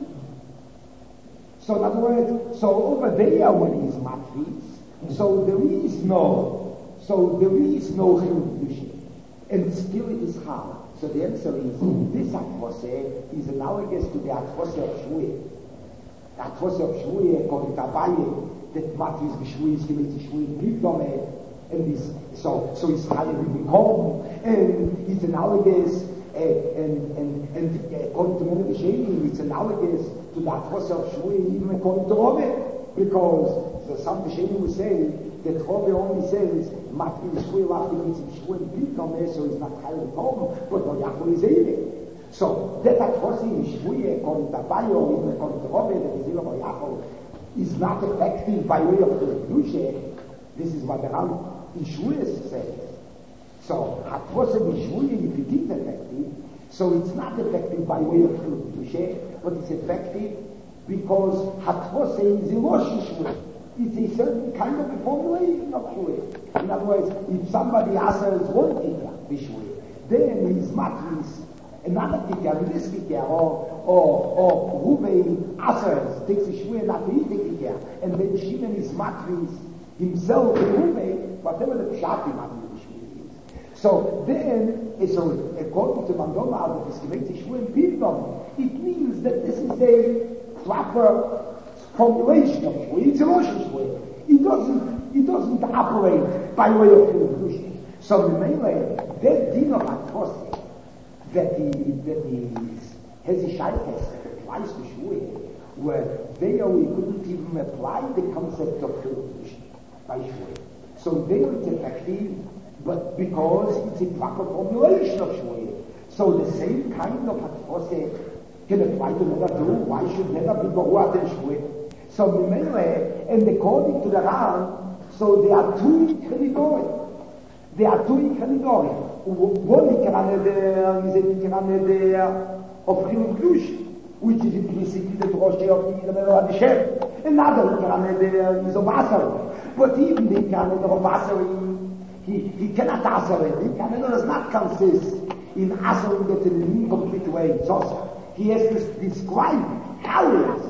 So in other words, so over there when he's Matris, so there is no, so there is no Childush, and still it is hard. So the answer is, this Atvose is analogous to the Atvose of Shvuye. The Atvose of Shvuye, according to Abaye, that Matris B'Shvuye is given to Shvuye B'Dome, and this, so, so it's higher in the home, and it's analogous, uh, and, and, and uh, according to many B'Sheni, it's analogous to the Atvose of Shvuye, even according to Rove, because the some B'Sheni will say that Rove only says, Matris Shvuye Lachti Mitzim Shvuye B'Dome, so it's not higher in the home, but no Yachol is Eile. So, that Atvose in Shvuye, according to Abaye, or even according to Rove, that is Eile or Yachol, is not effective by way of the Kedusha. This is what the Ram in Shvuye says. So, Atvose in Shvuye, if it is effective, so it's not effective by way of Kedusha, but it's effective because Atvose is in Rosh Shvuye. It's a certain kind of a formulation of Shvuye. In other words, if somebody asks one Tikka, B'Shvuye, then his matris, another Tikka, and this Tikka, or, or, or Ruvei asks, takes a Shvuye, not the Tikka, and then Shimon is matris, himself, Ruvei, whatever the Pshati matris B'Shvuye is. So then, so according to Mandoma, that is given to Shvuye B'Dom, it means that this is a proper formulation of Shvuye. It's a Rosh Shvuye. It doesn't, it doesn't operate by way of Kedusha. So the mainly, that din of Atvose, that he, that he has a shaykhs that applies to Shvuye, where there we couldn't even apply the concept of Kedusha by Shvuye. So there it's effective, but because it's a proper formulation of Shvuye. So the same kind of Atvose can apply to Neder too. Why should Neder be Baruch and Shvuye? So the Mele, and according to the Ram, so there are two Ikranidori. There are two Ikranidori. One Ikraneder is an Ikraneder of Chiluk Dush, which is implicitly the Droshe of the Ikraneder Hashem. Another Ikraneder is of Asar. But even the Ikraneder of Asar, he, he cannot Asar. The Ikraneder does not consist in Asar that in an incomplete way. It's also, he has to describe how he Asar.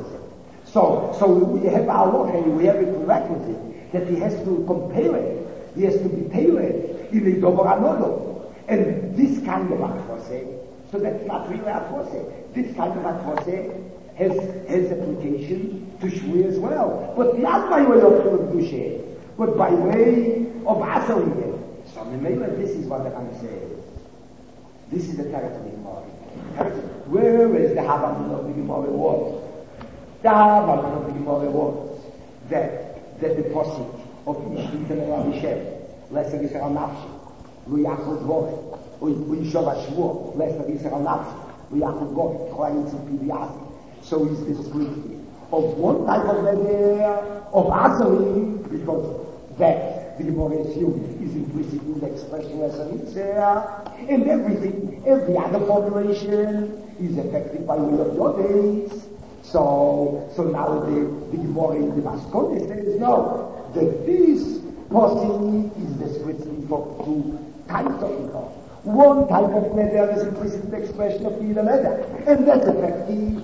So, so we have our law, we have a prerequisite that he has to compare it, he has to be tailored in a dover another. And this kind of Atvose, so that's not really Atvose, this kind of Atvose has, has application to Shvuye as well, but not by way of Kedusha, but by way of Asariyah. So, this is what the Ram says. This is the territory of Gemara. Where is the Havam of the Gemara was? The Havam of the Gemara was that, that the posik of Ishvit and Rabbi Shem, Lesser Yisrael Nafshi, Lu Yachol Dvoreh, Lu Yishov Ashvur, Lesser Yisrael Nafshi, Lu Yachol Dvoreh, Choyim Tzipil Yasi. So is this split here. of one type of letter of Asari, because that the Gemara assumes is implicit in the expression as an Itzah, and everything, every other formulation is affected by way of your days. So, so now the, the Gemara in the Maskonis says, no, that this possibly is the splitting for two types of Ikar. One type of letter is implicit in the expression of the letter, and that's effective.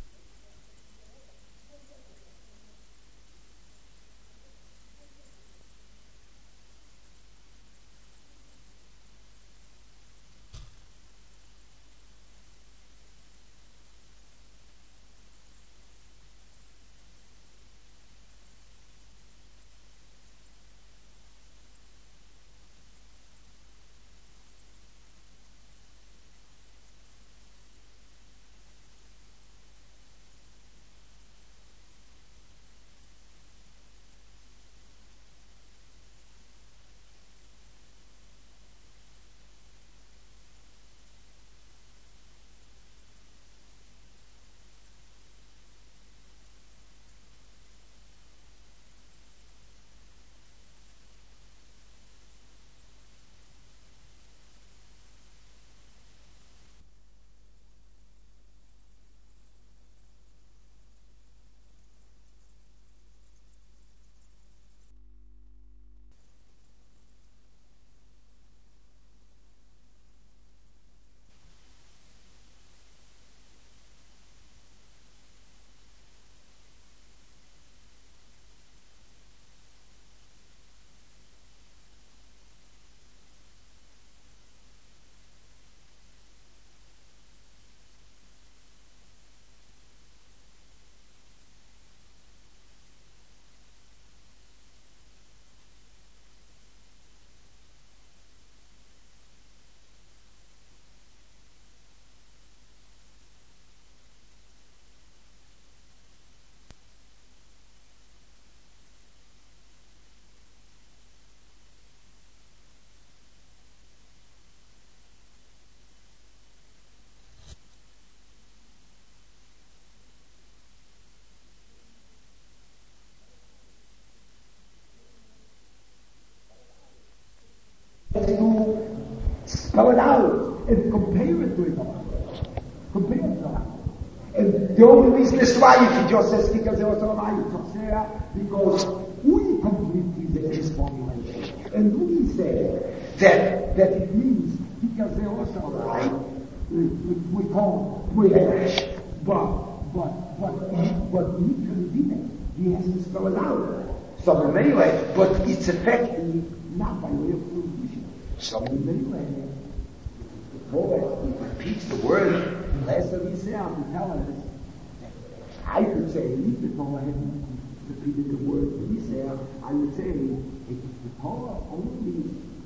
To spell it out and compare it to it all. Compare it to it. And the only reason is why if he just says because there was a lie, because we completely did this formulation. And we say that that it means because there was a lie, we, we, we call we but but but but literally didn't. He has to spell it out. So anyway, but it's effectively not by way of prohibition. So anyway, the poet repeats the word less of his sound to tell us. I could say, if the Torah hadn't repeated the word Yisrael, I would say if the Torah only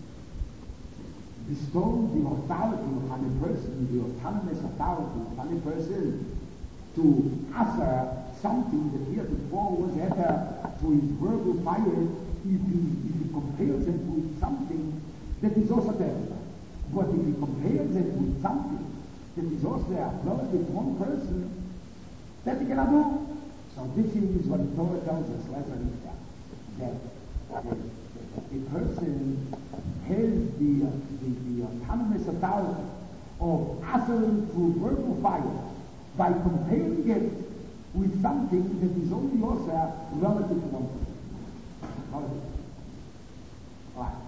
bestowed the authority upon a person, the autonomous authority upon a person to answer something that heretofore was ever to his verbal fire, if he, if he compares it with something that is also there. But if he compares it with something that is also there, not with one person, that he cannot do. So this is what the Torah tells us, that, that a person has the, the, the autonomous authority of answering through verbal fire by comparing it with something that is only also relative to one person. Relative. Right.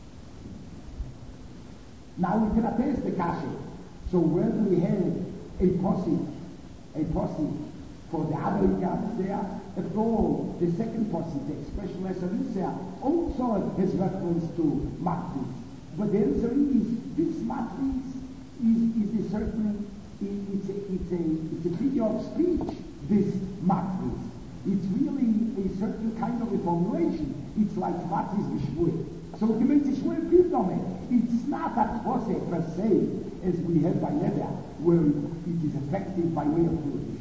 Now we can attest the kasha. So when we have a posse, a posse for the other Ikar there, after all, the second posse, the expression Lesser also has reference to matris. But the answer is, this matris is, is a certain, it's a, it's a, it's a figure of speech, this matris. It's really a certain kind of a formulation. It's like matris b'shvui. So it means it's shvui pidome. It's not a posse per se, as we have by Neder, where it is effective by way of prohibition.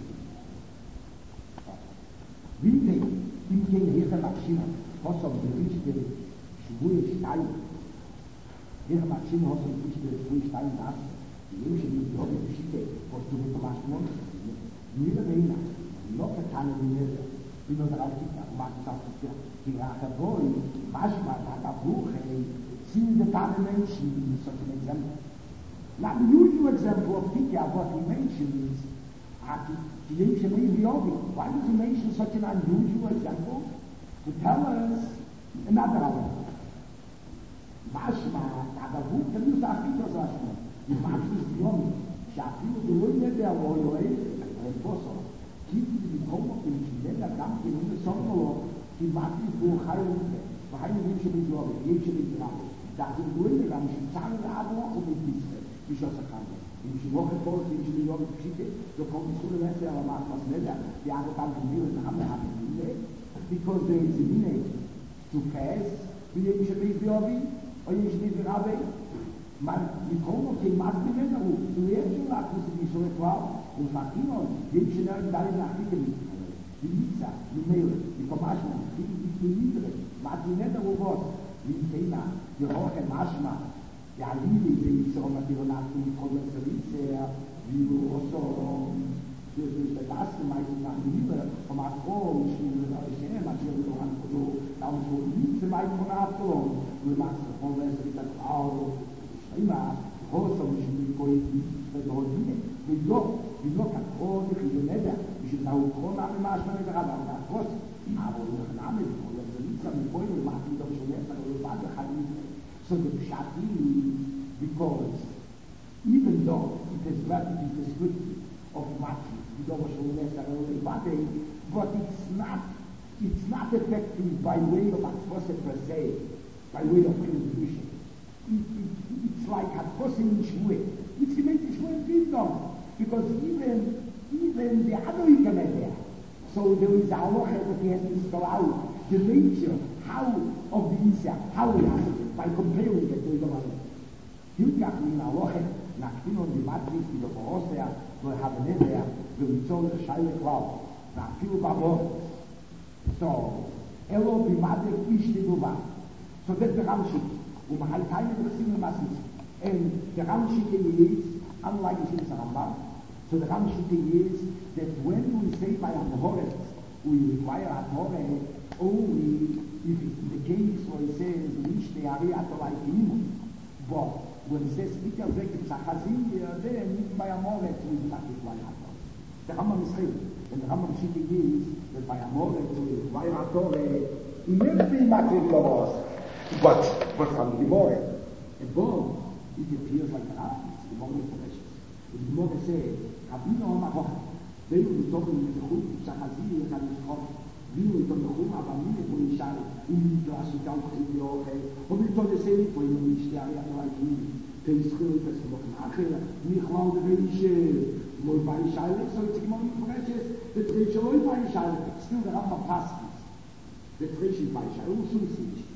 We think, in case here the machine, also the rich the shvui stein. Here the machine also the rich the shvui stein das. The Jewish is the other shite, was to be the last one. Neither Reina, לא קטן מנהל, ולא דרשתי מה קצת כי רק הבוי, משמע, הגבוך, seeing the dimension in such an example. Now the usual example of Tikya, what he mentions, why does he mention such an unusual example? To tell us another one. Mashma, Agavuk, the news of Tikya Mashma, the Mashma is the only. Shafiu, the way that they are all away, and also, keep the home of the Chilena, Gamkin, and the Songolo, the Mashma is go higher, behind the Yusha is Yobi, Yusha is Yobi. Dat is doing the Ram Shitsang Abo of the Israel, Bishop Sakanda. In Shivoka Post, in Shivoka Pshite, the Commission of Western Alamas Meda, the Arabic News and Hammer because there is a minute to pass, the Yusha is Yobi, or Yusha is Rabbi. Man, the Komo came must be better, to the actual actors in Israel, who Makino, the Yusha is Dari Nakikami, the Nitsa, the Mail, the Commercial, the Libre, Martinetta was. Nintena, the Roche Mashma, the Alili, the Somationatu, Commercialice, we also the last might not either from our home, she was a shame, I feel the one to do, that was what needs the might from after all. We must have always with the cloud, Shema, also we should be going to the whole minute. We look, we look at all the Kilometer, we should now call up the Mashma in the Rabbi, of course, I will not know. So the Pshat is because even though it is very descriptive of Mati, but it's not it's not effective by way of Atfosa per se, by way of contribution. It, it, it's like Atfosa in Shmuel. It's made in Shmuel Kingdom because even even the other Ikaneh. So there is a halacha that he has to spell out the nature, how of the Isa, how we have it, by comparing it to the other. Hilkach in a halacha, nachdem on the Matrix, die der Borosea, wo er haben nicht mehr, will die Zoll der Scheile Klau, nach viel Babor. So, Elo, die Matrix, ich, die du war. So, das der Ramschick, und man hat keine Beziehung lassen. Und der Ramschick ist, unlike in Sarambam, so the Ramschick is that when we say by Amoret, we require Amoret only if it's in the case where it says, which the area to like him. But when it says, Peter Zek, Sachazin, then by Amoret, we do not require Amoret. The Rambam is saying, and the Rambam Shitty is that by Amoret, we require Amoret in every matter of us. But, but from the Amoret, above, it appears like an artist, the Amoret precious. The Amoret says, Rabino Amaroch, they will be talking with the Chum, Sachazin, and Sachazin, wie wir dann noch um, aber mir wo ich sage, in die Klasse auch in die Woche, und wir tun das nicht, weil wir nicht da ja like ihn, der ist gut, das noch nachher, mich glaube ich, mal bei Schale, so ich mal nicht vergessen, der Trisch soll bei Schale, still der Raum passt. Der Trisch bei Schale, so ist nicht.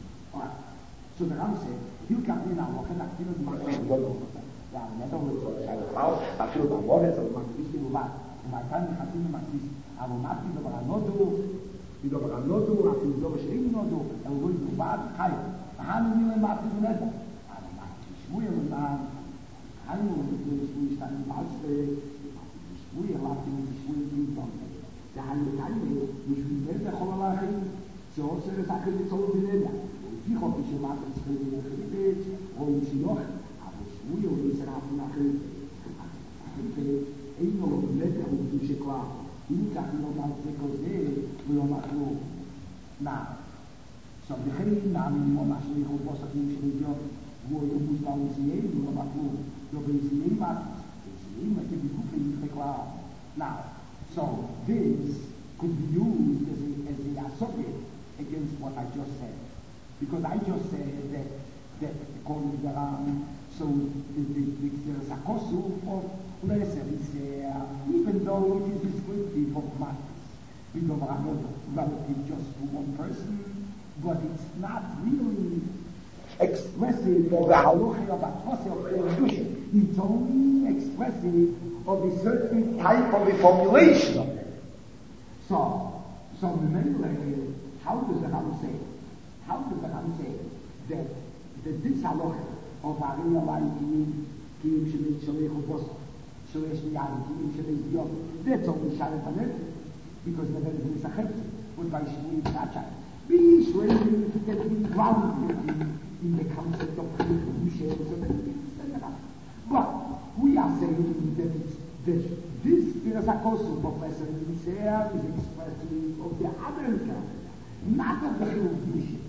So der Raum sagt, hier kann ich nach Woche nach vielen Mal ja, nicht auch so Schale, aber für die Woche soll man nicht nur warten. Man kann nicht haben, man ist, aber macht die aber noch die doch am Notu, auf dem Lobe Schrein Notu, er wurde so weit, Chai, Hannu Mille macht die Sonette, aber macht die Schmuye und dann, Hannu, und die Schmuye ist dann im Balsweg, die Schmuye macht die Schmuye in Sonne. Der Hannu kann nicht, nicht wie der der Cholalachin, so ist er Sache mit so viel Leder. Und ich hoffe, ich mache das für die Nachricht, und sie noch, aber Schmuye und ist er auf die Nachricht. Ein noch Leder und die Schekla. Hilkach לא מעשה כזה, ולא מכלו. Now, so the Chayim Nami on actually who was a thing she did, who you must down in the air, you know, you be in the air, it's the air, it's the cloud. Now, so this could be used as a, as a associate against what I just said. Because I just said that, that according to the Ram, so there is a kosu of lesser, uh, even though it is descriptive of matters. Because I'm not relative just to one person, but it's not really expressive of the halacha of a of erudition. It's only expressive of a certain type of a formulation of it. So, so mainly, how does the Ram say? How does the Ram say that, that this halacha of Ariya Vayikim, Kim Shemit Shalech Obos, Shoresh Miyam, Kim Shemit Yom, that's only Sharet Hanet? because the very is a chepte, and by Shmuel Tzatzak. Be Shmuel to get in grounded in, in the concept of Kedusha, so that it's but we are saying that it's, that this Pirasakosu professor himself is expressive of the other calendar, not of the Kedusha.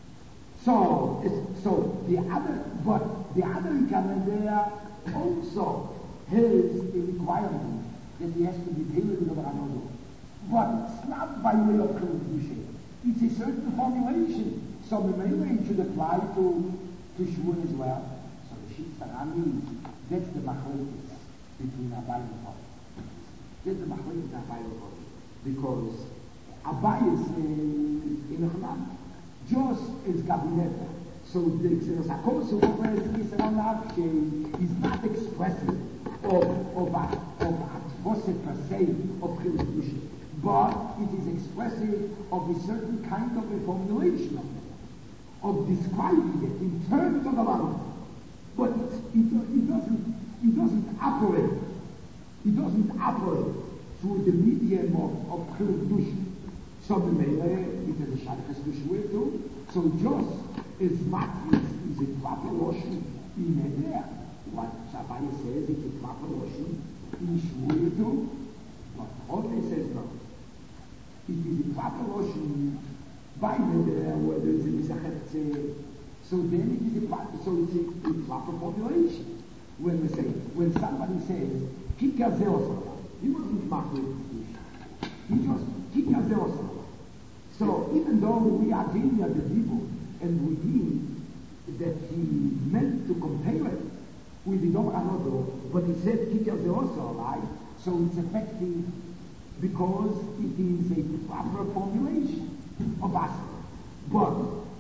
So, it's, so the other, but the other calendar also has a requirement that he has to be tailored to another. But it's not by way of Kedusha. It's a certain formulation. So the main should apply to to Shmuel as well. So the Shitzarami, that's the machlokes between Abai and Chol. That's the machlokes Abai and Chol. Because Abai is in a Chlan, just as Gabineta. So the Xerosakosu is is not expressive of of a of a per se of Kedusha, but it is expressive of a certain kind of a formulation of it, of describing it in terms of the language. But it, it, it doesn't it doesn't operate. It doesn't operate through the medium of of Kedusha. So the Mele, it is a Shadchas Kedusha too. So just as Matthew is a proper Roshim in there, what Shabbai says it's a proper Roshim in Shmuel too, but Hodne says no. It is a proper Roshim by Neder, where there is a Misachet, so then it is a proper, so it's a, a proper formulation. When we say, when somebody says, Kika Zeosala, he wasn't Machlik, he just, Kika Zeosala. So even though we are dealing at the people, and we mean that he meant to compare it with the Dom Anodo, but he said Kika Zeosala, so it's effective because it is a proper formulation of Asa. But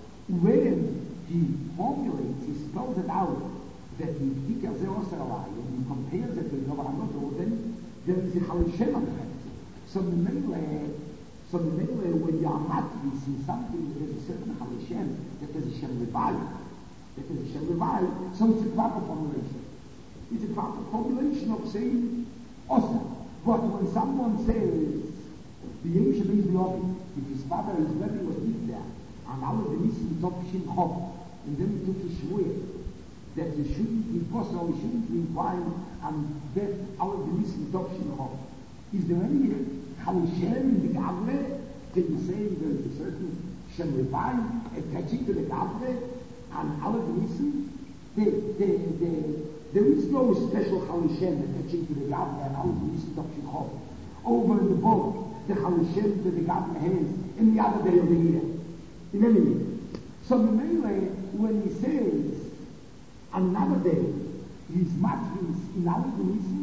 when he formulates, he spells it out that the Kika Zeosala, and he compares it with Dom Anodo, then there is a Chalishem effect. So the Mele, so the Mele, when you are matris in something, there is a certain Chalishem, that is a Shem Levi, that is a Shem Levi, so it's a proper formulation. It's a proper formulation of saying Osa. But when someone says, the Yeshem is the Obi, if his father, his Rebbe was not there, and all of the Nisim took Shem Chov, and then he took his Shmuel, that it shouldn't be possible, it shouldn't be implied, and that all of the Nisim took Shem Chov. Is there any Chalishem in the Gavre? Can you say there is a certain Shem Levi attaching to the Gavre, and all of the Nisim? The, the, the, there is no special Chalishem attaching to the Gavre and all of the Nisim took Shem Chov. Over in the boat, the Chalishem that the Gavre has in the other day of the year. In any year. So the Mele, when he says another day, his matris in all of the Nisim,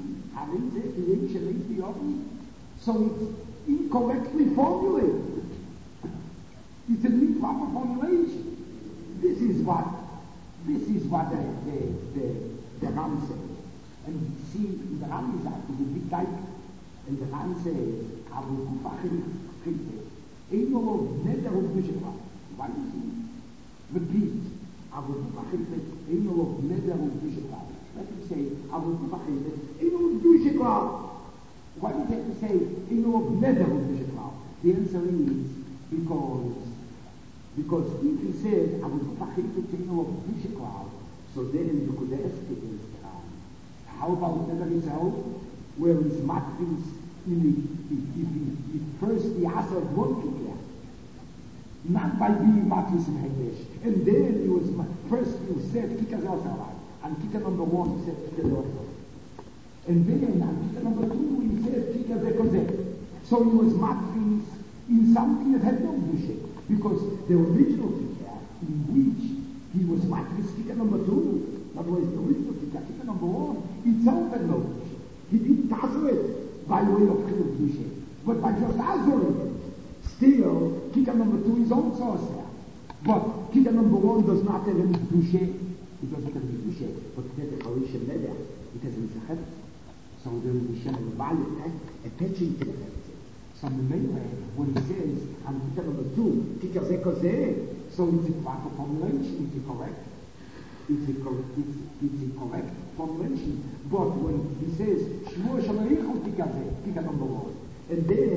so it's incorrectly formulated. It's an improper formulation. This is what this is what the the the, the Ram says. And you see, the Ram is a big guy, and the Ram says, "Abu Kufachim Krite, Einolo Neder Ubisheva." Why does he repeat? Abu Kufachim Krite, Einolo Neder Ubisheva. Let him say, Abu Kufachim Krite, Einolo Ubisheva. Why do you have to say, Einolo Neder Ubisheva? The answer is because because if he says, Abu Kufachim Krite, Einolo Ubisheva, so then you could ask it in how about Neder Israel, where his matris in the if he first the answer of one Kikah, not by being matris in Hegdesh, and then he was first he said Kikah Zelsalai, and Kikah number one he said Kikah Zelsalai, and then on Kikah number two he said Kikah Zekozeh. So he was matris in something that had no Dushe, because the original Kikah in which he was matris Kikah number two. Otherwise, the original Kikah number one, itself had no Dushe. He didn't tassel it by way of Chiluk Dushe, but by just answering it. Still, Kikah number two is also there. But Kikah number one does not have any Dushe. It doesn't have any Dushe, but it has a Chalishem Neder. It has a Misachet. So there is a Shem Levi attaching to the Chet. So the main way, when he says, on Kikah number two, Kikah Zekozeh, so it's a proper formulation, it's correct. It's a correct, it's, it's a correct formulation. But when he says, Shmuel Shalarichu Kikah Zeh, Kikah number one, and then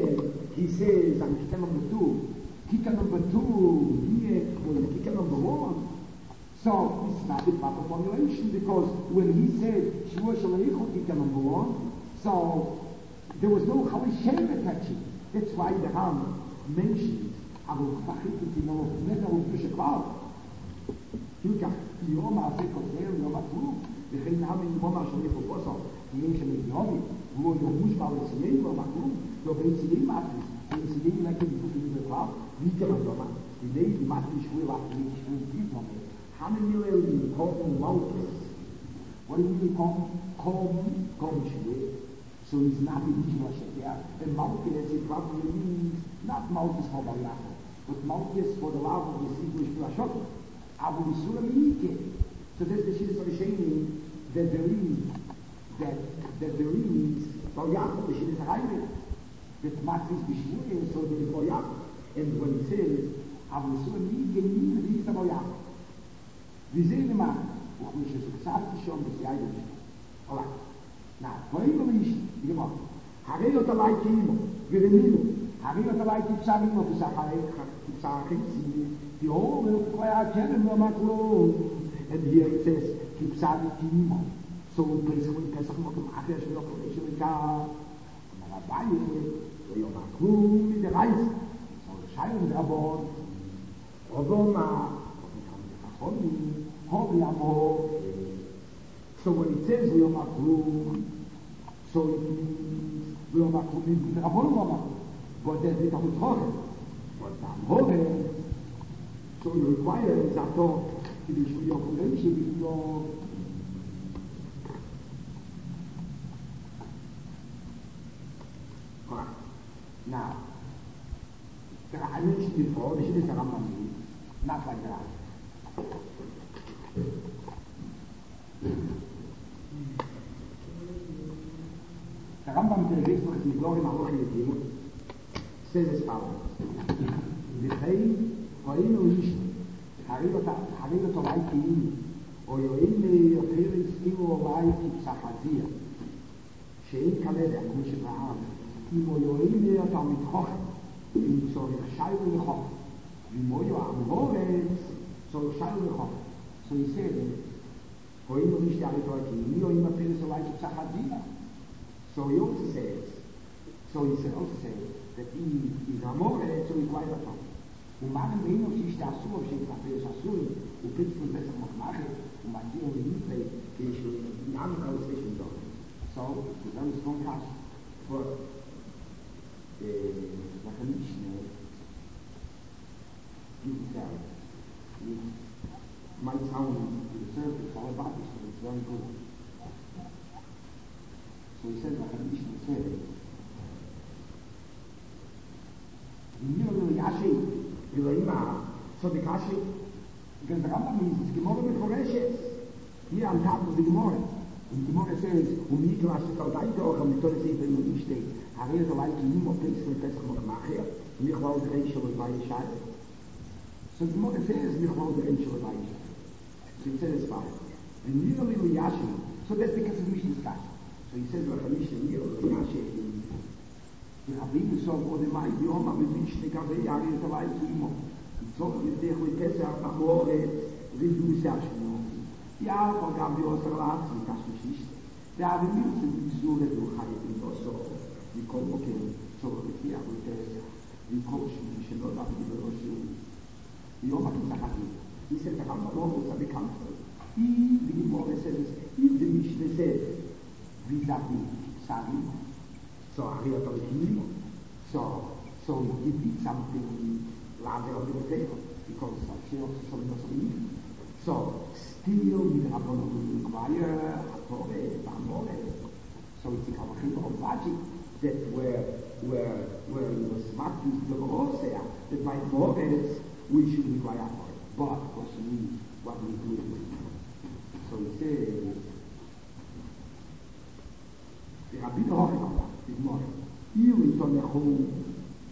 he says, I'm kicker number two. Kicker number two, here was kicker number one. So it's not the proper formulation because when he said Shua Shaleichot kicker number one, so there was no Chalishem attaching. That's why the Ram mentioned Abu Bakr in the letter of the Shekvar. Hilkach, Yom HaSekot Leil, Yom HaTruv, וכן העם עם מומר שני פופוסו, יום שמגיעובי, והוא יורמוש בה לציין לו מקום, לא ביציין מטריס, ביציין לקם בפנים בפרב, ויתם הדומה, וידי מטריס שבוי ואחרי שבוי פיתום, הממילל קום מלכס. What do we call קום, קום שבוי? So it's not the original Sheker. And Malchus, it probably means not Malchus for Bariacha, but Malchus for the love of the Sibush Plashot. Abu Yisura Minike. So that's the Shidduch Rishonim that there is, that, that there is Bariacha, the Shidduch Hayre, that Matris Bishmur, so there is Bariacha. And when it says, Abu Yisura Minike, means there is a Bariacha. We say the man, who is a Ksati Shom, the Shidduch. All right. Now, for him, you know, Harry not like him, Virimino, Harry not like him, Sammy of the Sahara, the whole will require General Macron. And here it says, keep Sadi Timo. So we place him Pesach Mokum Achesh, we don't place him in Car, Malabaye, so you're Macron in the rice. So the Shiloh Rabon, Obama, Holy, Holy Amor. So when it says we are makrum, so it means we are makrum in the Rabon Makrum, but there's it on Torah. But Amore, so you require that talk to be sure your convention with your alright. Now, I mentioned before, the Shidduch Rambam, not like that. The Rambam delegates for the glory of the says as follows: the pain for in Uish, Harilo to like him, or your in the appearance still like Sahazia. Shein Kaleda, which is Raham, or your in the Talmud Hoch, in so the Shail the Hoch, Vimoyo Amores, so Shail the Hoch. So he said, for in Uish, Harilo to like him, or in the appearance like Sahazia. So he also says, so he said, also says that he is Amore, so he's quite a talk. ומאמן ואינו שיש תעשו, שתפעל שעשו, ופיצו בפסח מחמחת, ומגיע ולימפי, שיש נעם קלסטיישן דור. So, the very strong cash for the recognition himself. It might sound to the surface all about it, but it's very good. So he says recognition is very Yashi, so the Kashi, because the Rambam means it's Gemara Mechoreshes. Here on top of the Gemara. And the Gemara says, um die Klasse Kaldaite auch am Torah Sefer in Uish steht. Harei so like him of Pesach and Pesach Mokamachia, mich wal der Reichel und Weihe Schei. So the Gemara says, mich wal der Reichel und Weihe Schei. So he says it's fine. And Nira Lili Yashi, so that's because of Mishnah's Kashi. So he says, like a Mishnah, Nira Lili Yashi, the Rabbi so go the my Yom with Mishnah Kaveh Harei so like him. So with the Pesach Amore, Ridu Sashno. Ja, man gab die Osserlat, die Taschengeschichte. Da haben wir uns die Besuche durchhalten, die Osso, die Konvoken, so wie die Abotessa, die Kochen, die Schenot, die Beroschen, die Oma Kisachati. Die sind der Rambam noch unser Bekannter. I, wie die Morde says, if the Mishnah says, wie sagt die Sari, so Ariat of the so, so it did something larger of the table, because she also saw something. So, still with Rabban will require Hatore, Bamore. So it's a kind of logic that where where where it was marked the Rosea, that by Mores we should require Hatore. But what she means, what we do with it. So he says, the Rabbi Hochel is more. You return the home.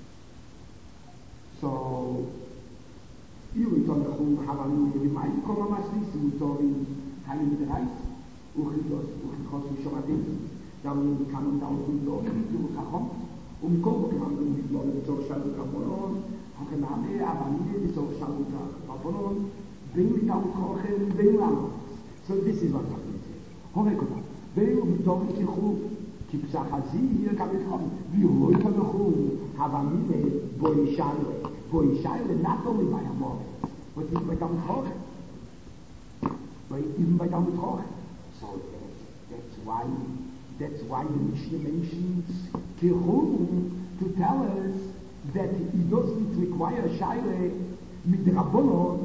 So you return the home, Hallelujah, we might come a maslis, we told him, Halim the Rice, Uchidos, Uchidos, Shomadim, down in the coming down to the Omi, to Chachom, ומכל מקום אמרו בזמן לצורך שלום רבונון, החנמי, הבנים, לצורך שלום רבונון, בין מתאו תוכן, בין למה. So this is what happens. הורק אותה. והוא מתוך כיחו, כי פסח הזיר גם יתחום, והוא לא יתחום, הבנים, בו ישאלה, בו ישאלה, not only by a moment, but even by Talmud Chochem. But even by Talmud Chochem. So that's why, that's why the Mishnah mentions Kehum to tell us that he doesn't require Shaila mit the Rabbonon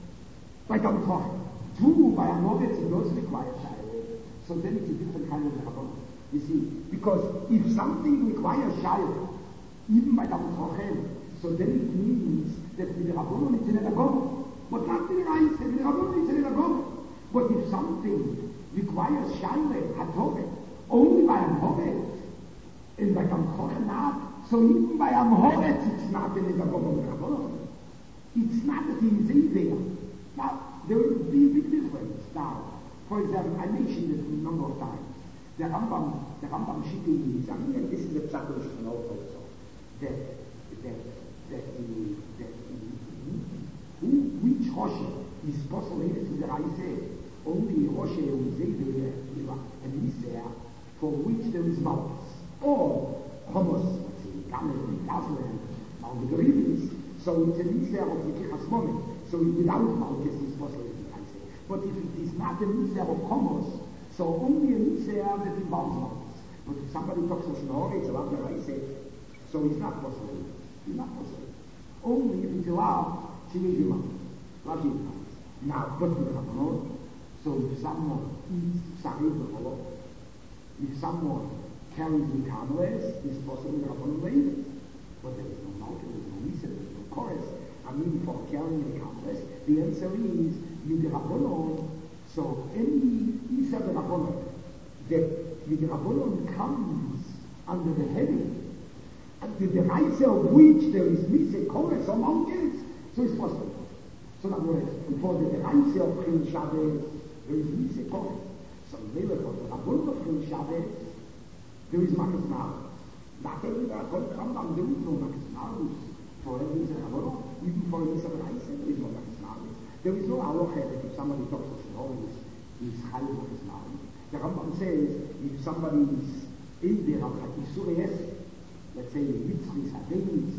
by Talmud Chochem. True, by a Moritz he does require Shaila. So then it's a different kind of Rabbonon. You see, because if something requires Shaila, even by Talmud Chochem, so then it means that with the Rabbonon it's in a go. But not in the Reis, with the Rabbonon it's in a go. But if something requires Shaila, Hatore, only by a Moritz, and by Talmud Chochem not, so even by a Moritz it's not in a go. It's not that he is in there. Now, there will be a big difference. Now, for example, I mentioned it a number of times. The Rambam, the Rambam Shitty is, I mean, this is the Pshat also, that, that, that the, that the, who, which Rosh is possible to the Reise, only Rosh who is there, and he's there, for which there is Malchus, or Homos, let's say, Gamel, Gazlan, Malchus, so it's an Isra of the Kichas Moment, so without Malchus is possible to the Reise. But if it is not an Isra of Homos, so only an Isra that involves Malchus. But if somebody talks of Shnore, it's allowed to Reise, so it's not possible. It's not possible. Only if it's allowed, she may be Malchus. Like it. Now, what do you have to so if someone eats Sahib B'Cholot, if someone carries the Kamales, it's possible to have one later. But there is no Malchus, there is no Nisa, there is no chorus. I mean, for carrying the Kamales, the answer is, you the Rabbonon, so any Isa the Rabbonon, that the Rabbonon comes under the heading, and the Reise of which there is Nisa, chorus, or Malchus, so it's possible. So in other words, before the Reise of Chil Shabbos, there is Nisa Kohen. So later for the Rabbonon of Chil Shabbos, there is Makas Malus. Not every Rambam, there is no Makas Malus. For every Rabbonon, even for Nisa Reise, there is no Makas Malus. There is no halacha that if somebody talks of Shinoris, he's Chayiv Makas Malus. The Rambam says, if somebody is in there, like Yisur Yesef, let's say Yitzchis, Hadenis,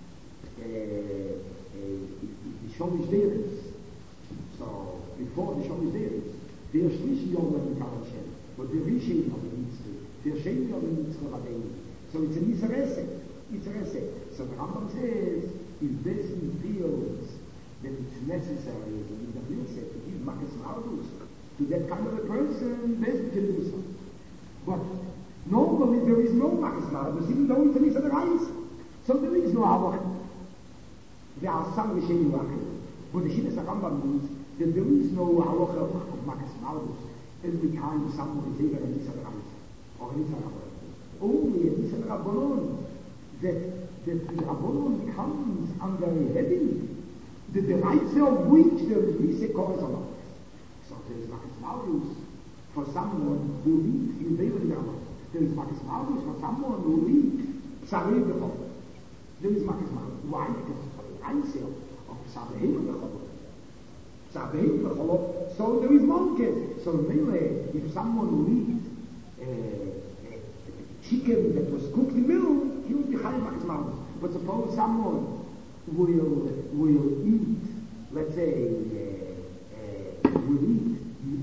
the Shomish Deris. So, before the Shomish Deris, der Shlishi Yom Lem Kalachem, but the Rishi Yom Lem Yitzchak, der Sheni Yom Lem Yitzchak Rabbeinu. So it's an Yisarese, Yisarese. So the Rambam says, if Bezdin feels that it's necessary, as the David said, to give Makas Malus to that kind of a person, Bezdin can do so. But normally there is no Makas Malus, even though it's an Yisarese. So there is no halacha. There are some Rishonim Lachim, but the Shittas HaRambam means that there is no halacha of Makas Malus every time someone is either an Yisar Reise or an Yisar Rabbonon. Only an Yisar Rabbonon, that, that the Rabbonon comes under a heading, that the Reise of which there is Nisa Kohes or not. So there is Makas Malus for someone who reads Yudei Rabbonon. There is Makas Malus for someone who reads Psarei B'Cholot. There is Makas Malus. Why? Because Reise of Psarei B'Cholot. Psarei B'Cholot. So there is Malchus. So really, if someone reads uh, chicken that was cooked in milk, he will be Chayiv Makas Malus. But suppose someone will will eat, let's say, uh, uh, will eat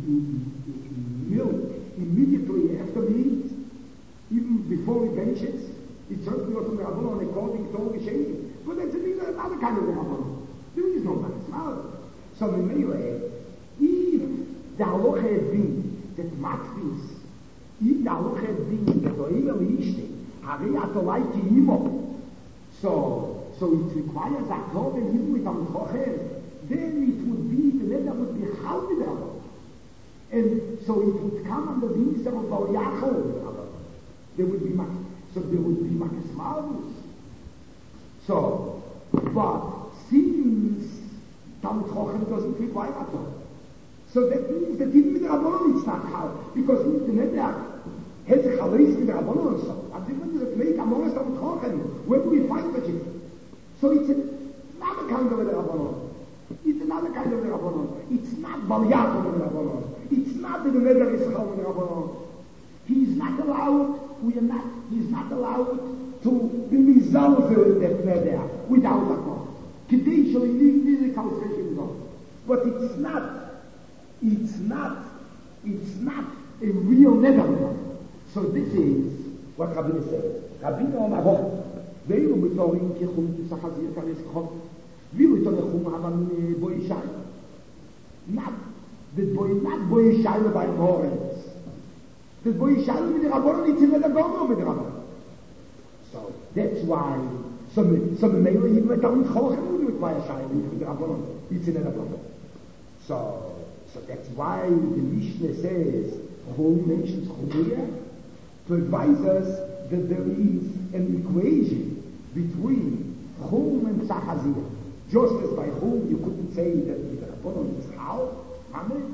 milk immediately after he eats, even before he benches, it's certainly not from the Rabbonon according to all the Sheni. But that's another kind of Rabbonon. There is no Makas Malus. So in Meileh, if the halacha had been that Matzis, if the halacha had been that Oimer Ishte, Harei Atolai Ki Imo, so so it requires a Torah even with Talmud Chochem, then it would be, the letter would be Chal with the Rabbonon. And so it would come under the Yisar of Baal Yachol. There would be Makas, so there would be Makas Malus. So, but since Talmud Chochem doesn't require a Torah, so that means that even with the Rabbonon it's not Chal, because in the Nedach, has a chalis with the Rabbanon. So, as if when you make a Morris of Chochen, where do we find the chief? So it's another kind of the Rabbanon. It's another kind of the Rabbanon. It's not Baliyat of the Rabbanon. It's not the Neder Yisrael of the Rabbanon. He's not allowed, we are not, he's not allowed to be mizalzel that Neder without a God. Today shall leave the calculation God. But it's not, it's not, it's not a real Neder. So this is what Rabbi says. Rabbi Omar, ואילו מתוארים כחום תסחזיר כנס חום ואילו איתו לחום אבל בוי שי not the boy not boy shy by Morris the boy shy with the Rabbanon it's in the Gomo with the Rabbanon so that's why some some maybe even with them chochen with boy shy with the Rabbanon it's in the Gomo so so that's why the Mishnah says whole nations chumia to advise us that there is an equation between Chum and Tzachazir. Just as by Chum you couldn't say that the Rabbanon is how, Hamish.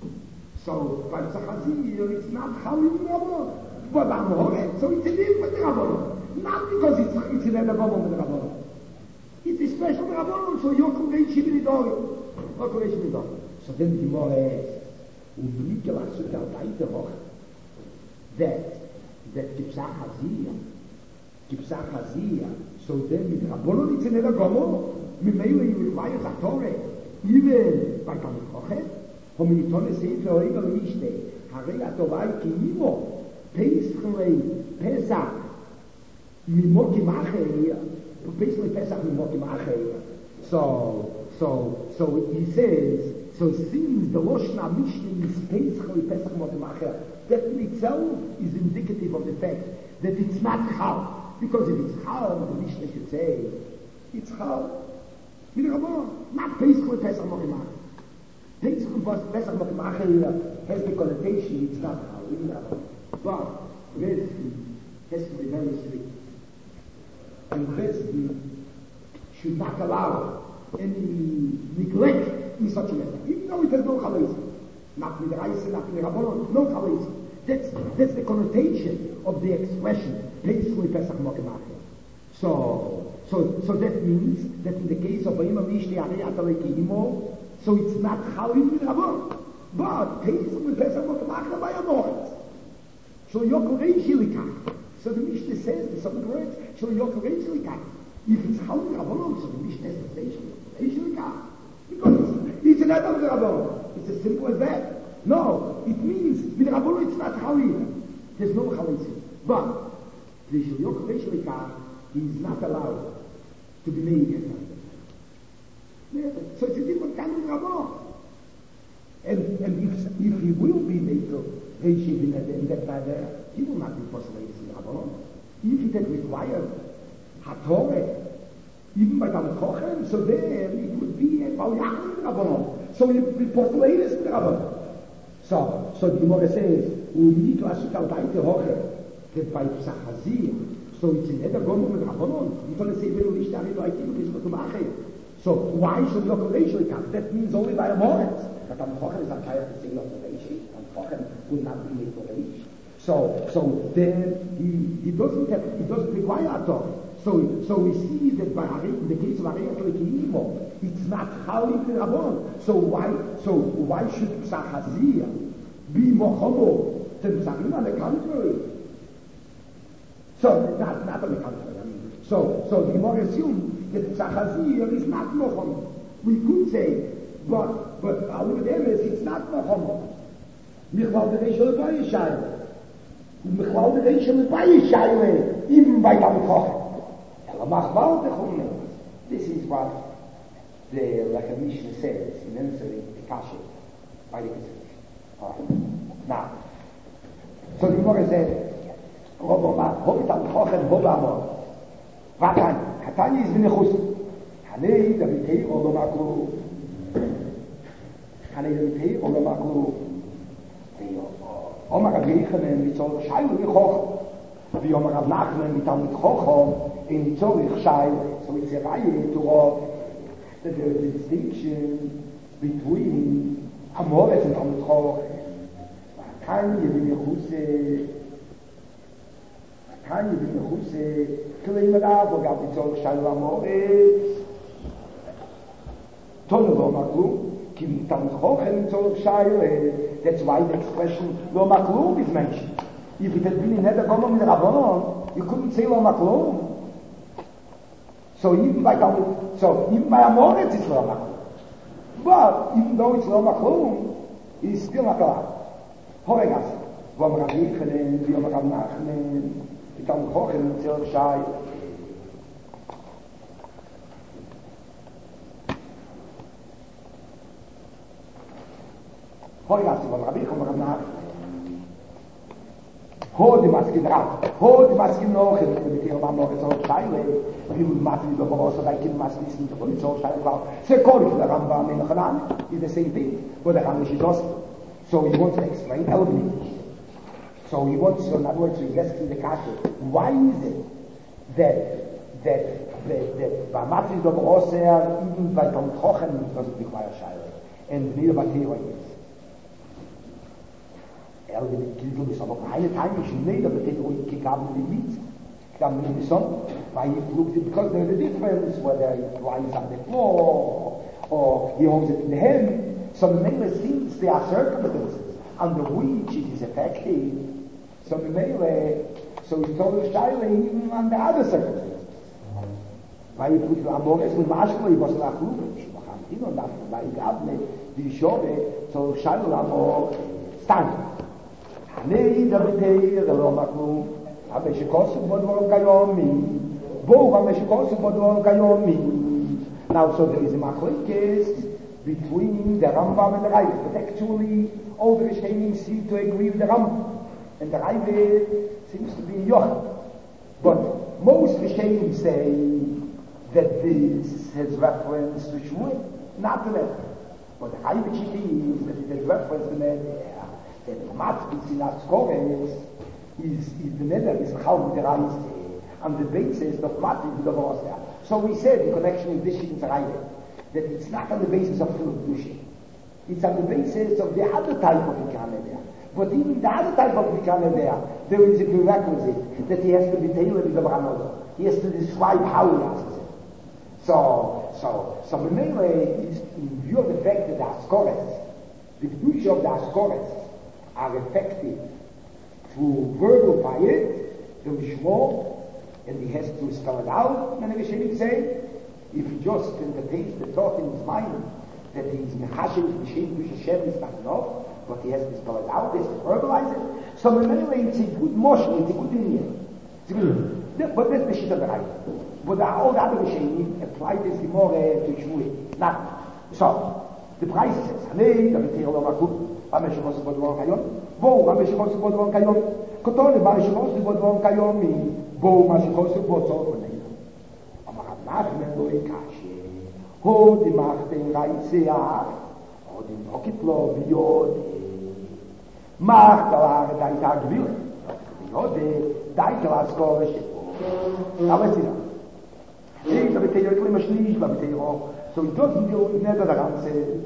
So by Tzachazir it's not how in the Rabbanon. But I'm Horet, so it's a deal with the Rabbanon. Not because it's, it's in the Rabbanon with the Rabbanon. It's a special Rabbanon, so Yokum Reishi B'Nidori. Yokum Reishi B'Nidori. So then the Gemara asks, Ublikel Asukal Taita Hoch, that that Kipsach Hazir, Kipsach Hazir, so then with Rabbanon it's in the Gomo, Mimele you require a Torah, even by Talmud Chochet, Hominitone Sefer Oiva Mishte, Harei Atovai Kinimo, Pesachrei, Pesach, Mimoki Machei, basically Pesach Mimoki Machei. So, so, so he says, so since the Loshna Mishnah is Pesach Pesach Mimoki Machei, that in itself is indicative of the fact that it's not Chal. Because if it's Chal, the Mishnah should say, it's Chal. Not Pesach Pesach Mokimach. Pesach Pesach Mokimach has the connotation, it's not Chal. But Rezdi has to be very strict. And Rezdi should not allow any neglect in such a matter. Even though it has no Chal. Not with the Reise, not with the Rabbanon, no Chal. That's, that's the connotation of the expression, Pesach Pesach Mokimach. So, so, so that means that in the case of Vayim Mishli Arei Atalei Kihimo, so it's not Chalim with Rabbanon, but Pesach Pesach Mokimach by a Moritz. So Yokorei Shilikach. So the Mishnah says, in some words, so Yokorei Shilikach. If it's Chalim with Rabbanon, so the Mishnah has to say Yokorei Shilikach. Because it's, it's an Adam with Rabbanon. It's as simple as that. No, it means with Rabbanon it's not Chalim. There's no Chalim. But the Yokorei Shilikach, he is not allowed to be made as so it's a different kind of Rabbanon. And, and if, if he will be made to Reishi in that matter, he will not be persuaded in Rabbanon. If it had required HaTorah, even by Talmud Chochem, so then it would be a Balyach in Rabbanon. So he would be persuaded in Rabbanon. So, so the Gemara says, we need to ask Tal Taite Hoche, that by Pesach Hazir, so it's in Eder Gomer with Rabbanon. You can't say, when you start to Aitim, it's not to Machir. So why should Yokorei Shilikach? That means only by a Moritz. But Talmud Chochem is not tired to say Yokorei Shilikach. Talmud Chochem will not be made for Reish. So, so then he, he doesn't have, he doesn't require a Torah. So, so we see that by in the case of Arei Atalei Kihimo, it's not Chalim with Rabbanon. So why, so why should Pesach Hazir be Mochomo to Pesachim? On the contrary. So, not, not on the contrary. I mean, so, so the Gemara assumes that Tzachazir is not Mochom. We could say, but, but our Emes, it's not Mochom. Michlal the Reish Levayi Shaila. Michlal the Reish Levayi Shaila, even by Talmud Chochem. Elamachval Techum. This is what the Lechem Mishnah says in answering the Kasha by the Kesef. Alright. Now, so the Gemara said, Robo Mar, Hobi Talmud Chochem, Hobi Amor. Vatani, Katani is V'nechus. Hanei Damitei Olo Maklu. Hanei Damitei Olo Maklu. Omar Rav Yechanan Mitzorich Shaylu Yichoch. V'Omar Rav Nachman Mitalmud Chochem in Mitzorich Shaylu. So it's a raya to all that there is a distinction between Amoret and Talmud Chochem. Vatani is V'nechus. Can you be who say, Killing it out, or got the Tzorch Shayla Moritz? Tono Lo Maklum, Kim Tam Chochem Tzorch Shayla. That's why the expression Lo Maklum is mentioned. If it had been in Neder Gomer with Rabbanon, you couldn't say Lo Maklum. So even by so even by Amoritz it's Lo Maklum. But even though it's Lo Maklum, it's still not allowed. Horegas, Vom Rav Yechanan, Vom Rav Nachman, Tam Chochem Tzorch Shayla. Horegas, Vom Rav Yechanan, Vom Rav Nachman. Ho di maskin rat, ho di maskin noch, mit ihr war noch so Teile, wie mit Matri do Bosa, da kin maskin sind von so Teile war. Se korrekt der Rambam in Hanan, is the same thing, but the Hamish does. So he wants to explain element. So he wants to, in other words, to ask the question, why is it that that that that by Matri do Bosa, even by Tom Kochen doesn't require Shaila, and neither by Teva is. Elgin Kilgul is aber keine Time is made of the thing we kick out the meat. Come in the sun, why he looks it because there's a difference whether it lies on the floor or he holds it in the hand. So the Mele seems there are circumstances under which it is effective. So the Mele, so he's told the Shaila even under other circumstances. Why he put Amores with Mashko, he was like Rubish. He don't have to buy Gabne, the Shore, so Shaila Amor stand. Nee, da bitte, da lo maklu. Aber ich koste bod vor kayomi. Bo, aber ich koste bod vor kayomi. Now, so there is a machlekes between the Rambam and the Raive. But actually, all the Rishonim seem to agree with the Rambam. And the Raive seems to be Yoch. But most Rishonim say that this has reference to Shmuel, not to Neder. But the Raive is that it has reference to Neder. That the Matzbitz in Askores is, is the Neder is Chal with the Reise on the basis of Matzbitz with the Vorosya. So we said the connection is this in Zerayve, that it's not on the basis of Philip Dushi. It's on the basis of the other type of Ikane there. But even the other type of Ikane there, there is a prerequisite that he has to be tailored with the Branozo. He has to describe how he asks it. So, so, so Memele is in view of the fact that the Askores, the Dushi of the Askores, are effective through verbal payet, the Mishmor, and he has to spell it out, and the Rishonim say, if he just entertains the thought in his mind that he is Mechashem, Mishim, Mishashem is not enough, but he has to spell it out, he has to verbalize it. So anyway, it's a good motion, it's a good Indian. It's a good, but that's the shit of the right. But the, all the other Rishonim apply this more uh, to Shmuel. Now, so, the price says, Hanei, the Vitero Makut, Am ich was über Dwon Kayon? Wo am ich was über Dwon Kayon? Kotone war ich was über Dwon Kayon mi. Wo ma ich was über Dwon Kayon? Aber nach mir do ich kashe. Ho die macht den Reise ja. Ho die Nokitlo biod. Macht da da Tag will. Biod da Klass kosch. Aber sie. Ich habe dir immer schnisch, aber dir so ich doch nicht der ganze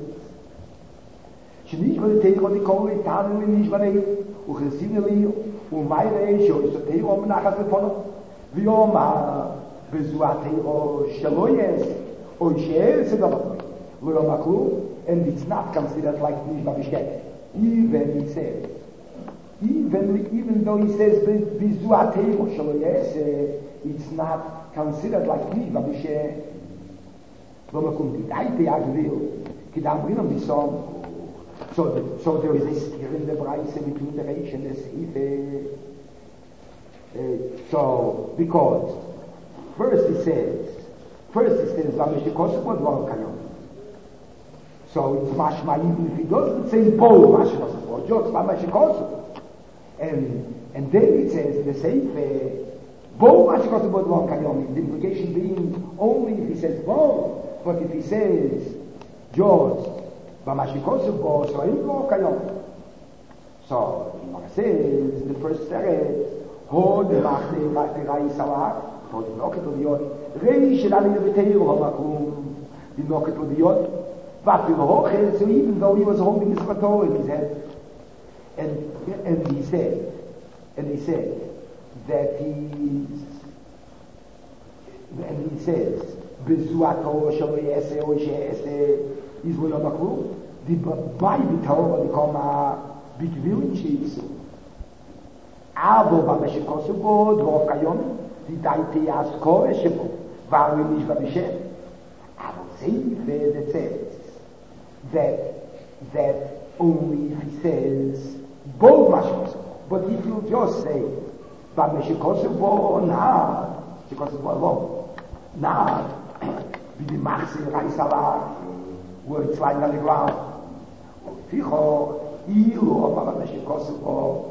שניש ווען טיי קומט קומט טאנען נישט ווען איך און געזינלי און מייער שו איז טיי אומ נאך פון ווי אומ בזואט או שלויס און שייל זדב וואו מאקו and it's not considered like נישט באבשטט even he says even even though he says בזואט או שלויס it's not considered like נישט באבשטט וואו מאקו די טיי אגביל כי דאם בינם ביסום. So, the, so there is a steer in the Braise between the Reish and the Seife. Uh, so, because first he says, first he says, Lameshikosukot Dvar Kayon. So it's mashma even if he doesn't say Bo Mashikosukot, just Lameshikosukot. And and then it says the Seife, Bo Mashikosukot Dvar Kayon. The implication being only if he says Bo, but if he says just Bamashikosu bo so in lo kayon. So Gemara says the first seret ho de machte machte rai salat ho de noket odiot rei shelali de teir ho makum de noket odiot what we were so even though he was holding his baton in his head and and he said and he said that he's, and he says, Bezuato Shoyese Oshese is William Maklu, the Bible Torah become a big village is. Aber beim Meshikosubo, Dvorf Kayom, die Daite Asko, Eshibo, war wir nicht beim Meshem. Aber Seife that says that, that only if he says, both Meshikosubo, but if you just say, beim Meshikosubo, nah, Meshikosubo alone, nah, wie die Machse Reisalar, wo it's lying on the ground. Ficho, Ilu, beim Meshikosubo,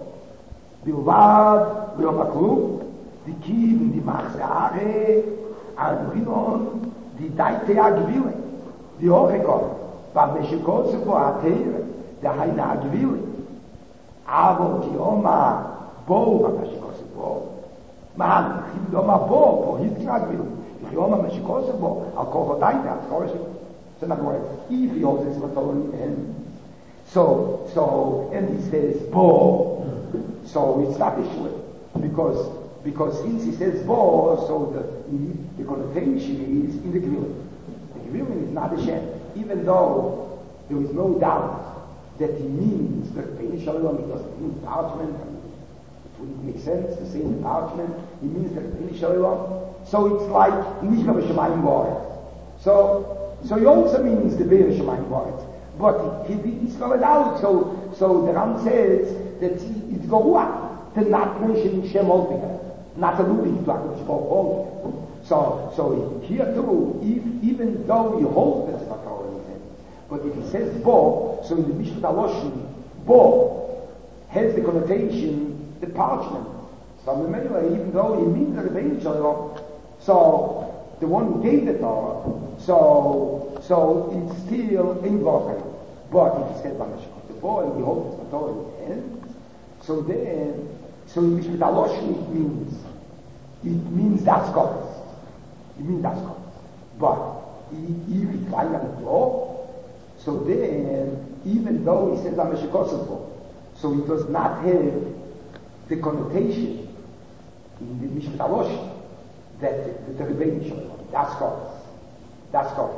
Bilvad, William Maklu, die Kieven, die Machsare, Adrinon, die Daite Agvile, die Ochekon, beim Meshikosubo Atere, der Heine Agvile. Aber die Oma, Bo, beim Meshikosubo, man, die Oma Bo, wo hieß die Agvile, die Oma Meshikosubo, al Kocho Daite, al Kocho, so in other words, if he holds his authority in. So, so, and he says Bo, so it's not a issue, because because since he says Bo, so the the connotation is in the Gvilin. The Gvilin is not a Shem, even though there is no doubt that he means the Pein Shalom, he doesn't mean parchment. It wouldn't make sense to say in the parchment, he means the Pein Shalom. So it's like Nishma B'Shemayim Boret. So so he also means the Be'er Shemayim Boret. But he didn't spell it out, so so the Ram says that it's Goruah to not mention Shem altogether, not alluding to Hakadosh Baruch Hu. So so here too, if, even though he holds this Torah in his hand, but if he says Bo, so in the Mishpat Aloshin, Bo has the connotation the parchment. So anyway, even though he means the Rebbeinu Shalom, so the one who gave the Torah, so so it's still in Vorkayim. But if he said Bamashikot the boy, he holds the Torah in his hand, so then, so in Mishpat Aloshin it means, it means that's God. It means that's God. But if it's lying on the floor, so then, even though he says Bamashikot the boy, so it does not have the connotation in the Mishpat Aloshin that the Rebbeinu Shalom, that's God. That's God.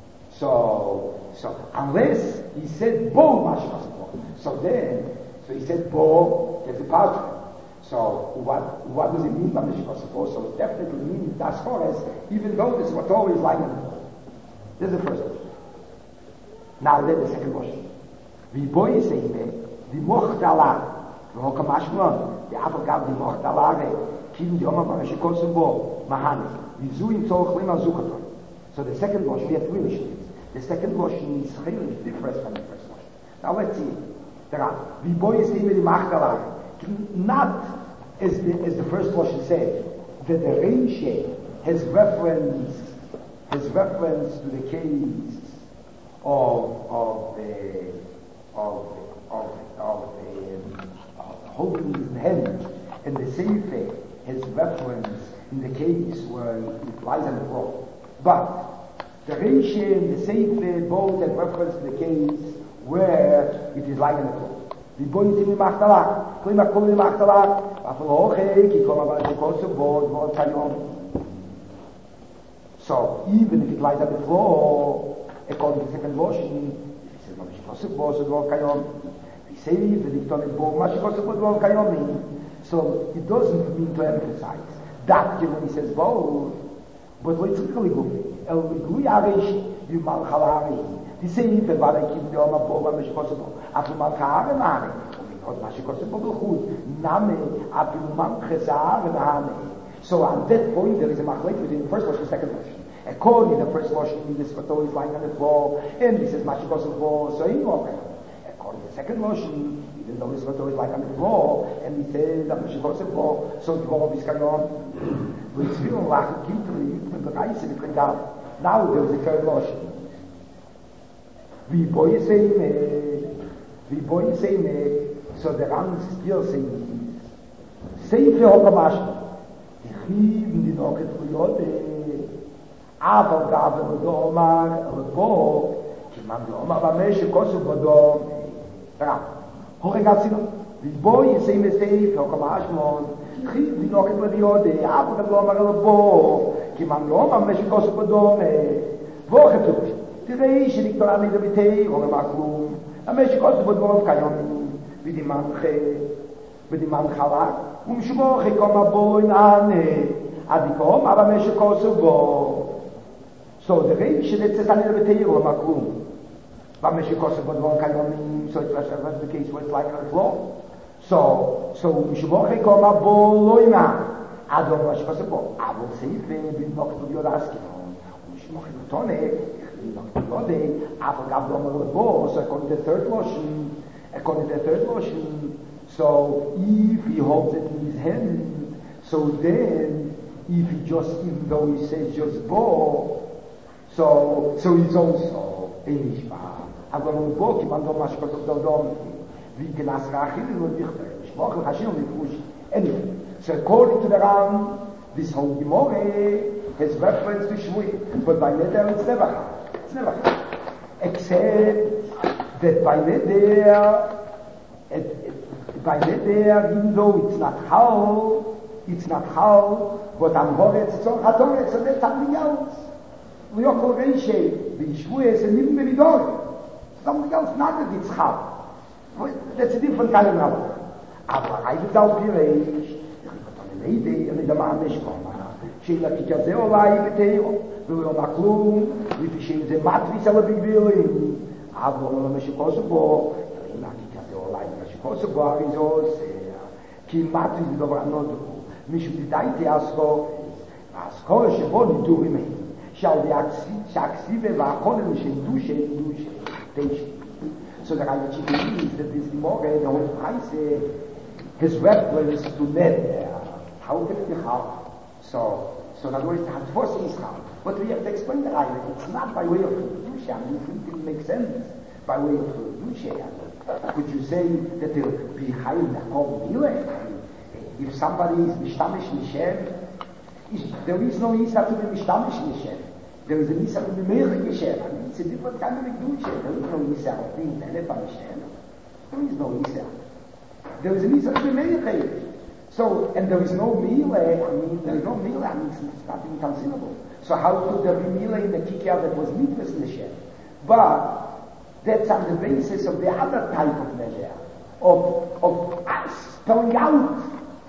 So, so unless he said Bo Mashikosubo, so then, so he said Bo as a parchment. So what what does it mean by Mashikosubo? So it definitely means that's Chores, even though this is what always lying on the floor. This is the first question. Now then the second question. Wie Bo is saying there, the Mochtala, the Hokamashmon, the Apogab, the Mochtala, Kim the Oma Mashikosubo, Mahani, Vizu in Tzorch Lema Zukaton. So the second version, we have three missions. The second version is really different from the first version. Now let's see. There are the boys in the Machtalar, not as the, as the first version said, that the Reinshe has reference has reference to the case of of the of of of the uh, holding his hand, and the Sefer has reference in the case where it lies on the floor. But the Reinshe and the Sefer both have reference to the case where it is lying on the floor. The boy is in the Machtalach, Klima Kol in the Machtalach, Aflo Oche, Ki Kol Abad Shekosu Bod, Bod Kayom. So even if it lies on the floor, according to the second version, if it says Mama Shekosu Bod, Bod Kayom, the Sefer, the Dikton Bod, Mama Shekosu Bod, Bod Kayom. So it doesn't mean to emphasize that when he says both, but what's really good? El Gui Arish, you Malchalari. The same thing about I keep the Oma Boba Meshikosubo. After Malchare Nare, because Mashikosubo Good, Name, After Manchesar Name. So on that point, there is a machlek between the first version and the second version. According to the first version, this photo is lying on the floor, and this is Mashikosubo, so he won't. According to the second version, even though this photo is lying on the floor, and he says that Mashikosubo, so the whole of this kind on. We feel like a gift to the youth and the rice and the kringam. Now there is a third version. We boy say me, we boy say me, so the Ram is still saying, Sefer Hokamashma, the Chiv, the Noket Kuyode, Aval Gavel Domar, Rebo, Kimam Domar, Bamesh, Kosu Bodom, Ram, Horegatsino, we boy say me, Sefer Hokamashma, die noch immer die Ode, aber der Lomar Labo, ki man Lomar, mesh kos Podome, Woche tut. Die Reiche liegt doch an der Mitte, und er macht a mesh kos Podome kayom, wie die Manche, wie die Manchala, um Schwoche komma boin ane, adikom, aber mesh kos Bo. So the Reiche liegt an der Mitte, und er macht but mesh kos Podome kayom, so it was the case was like a flow. So, so Shvoche koma boloina. Adon was possible. I will say if we not to your asking. Shvoche tone, not to go there. After Gablom bo, so according to the third motion, according to the third motion. So if he holds it in his hand, so then if he just, even though he says just bo, so so he's also a mishpah. Aglom bo ki mandom mashkot dodom. Wie genas rachil und dichter. Schwochen hashim und fush. Anyway, so according to the Ram, this whole Gemara has reference to Shmui, but by Neder it's never happened. It's never happened. Except that by Neder, by Neder, even though it's not Hal, it's not Hal, but on Horetz, it's on Hatoretz, so that's something else. We are called Reishe, the Shmui is a Nimm Meridor. Something else, not that it's Hal. That's a different kind of knowledge. Aber I would tell you, ich habe eine Idee, und ich habe eine Schwammer. Sheila kikazeh olai beteo, v'lo maklum, v'tishin ze matris ala bigvilim. Aber lo meshikosu bo, sheila kikazeh olai meshikosu bo arizos, ki matris dovar anodu, mishu didaiti asko, asko shebo nidu rimei, shal v'aksive v'akonem shen dushe, dushe, teishe. So the Rashi believes that this Gemara, the whole Preise, his reference to Neder. How can it be how? So, so in other words, the Hatfos is how. But we have to explain the Rashi. It's not by way of Kedusha. I mean, it didn't make sense by way of Kedusha. Could you say that there will be high Nakom Mile? If somebody is Mishtamish Nishem, there is no Isa to be Mishtamish Nishem. There is a Isa to be Meir Nishem. I mean, it's a different kind of Kedusha. There is no Isa of being Nelef Nishem. There is no Isa. There is an Isa to be Meir. So, and there is no Mile, I mean, there is no Mile, I mean, it's not inconceivable. So how could there be Mile in the Kikar that was Mitzvahs Nishem? But that's on the basis of the other type of Neder, of, of uh, spelling out.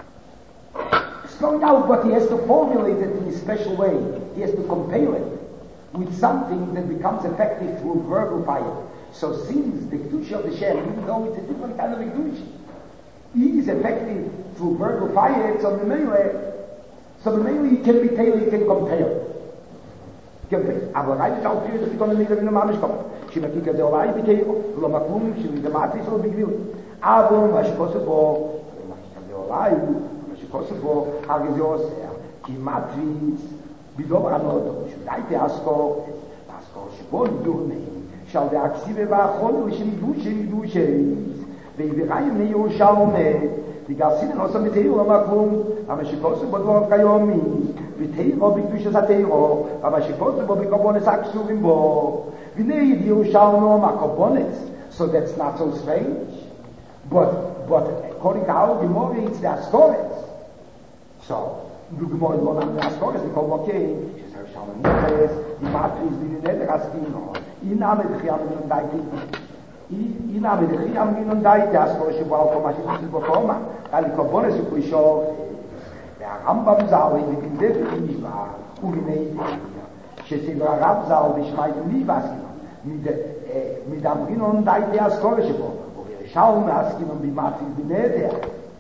Spelling out, but he has to formulate it in a special way. He has to compare it with something that becomes effective through verbal fire. So since the Kedusha of the Shem, even though it's a different kind of Kedusha, he is effective through verbal fire, so the Mele, so the Mele he can be tailored, he can compare. Compare. Aber rein ist auch hier, dass ich kann nicht in der Mamisch kommen. Sie möchten die Olai bitte, lo maklum, sie in der Matris so begwil. Aber was possible, was die Olai, was possible, habe ich so sehr, die Matris, bidov anot, שדאיתי אסקו, אסקו שבון דורנאים, shall the aksive va'achon, u'shem dushem dushem, ve'ivirayim ne'yushalme, die Gassinen aus dem Teiro makum, aber shikosu bodvor kayomi, v'teiro b'kdushes ha'teiro, aber shikosu bo b'kobones aksuvim bo, v'nei Yerushalmo makobones. So that's not so strange. But but according to how the Gemara it's the Askores. So the Gemara will not the Askores, they call okay. She says Shalom Niches, the Matris the Neder Askino. In Name the Chiam and Daiti. In Name the Chiam and Daiti Askores Shibal Komashi to Bokoma. Ali Kobones Ukisho. Der Rambam Zal in the Kinder Nishba. Urinei. She said Rab Zal Bishmait Nivaskino. Mit mit Amrin und Daiti Askores Shibal. Schau mir as kinom bi matzi bi neder.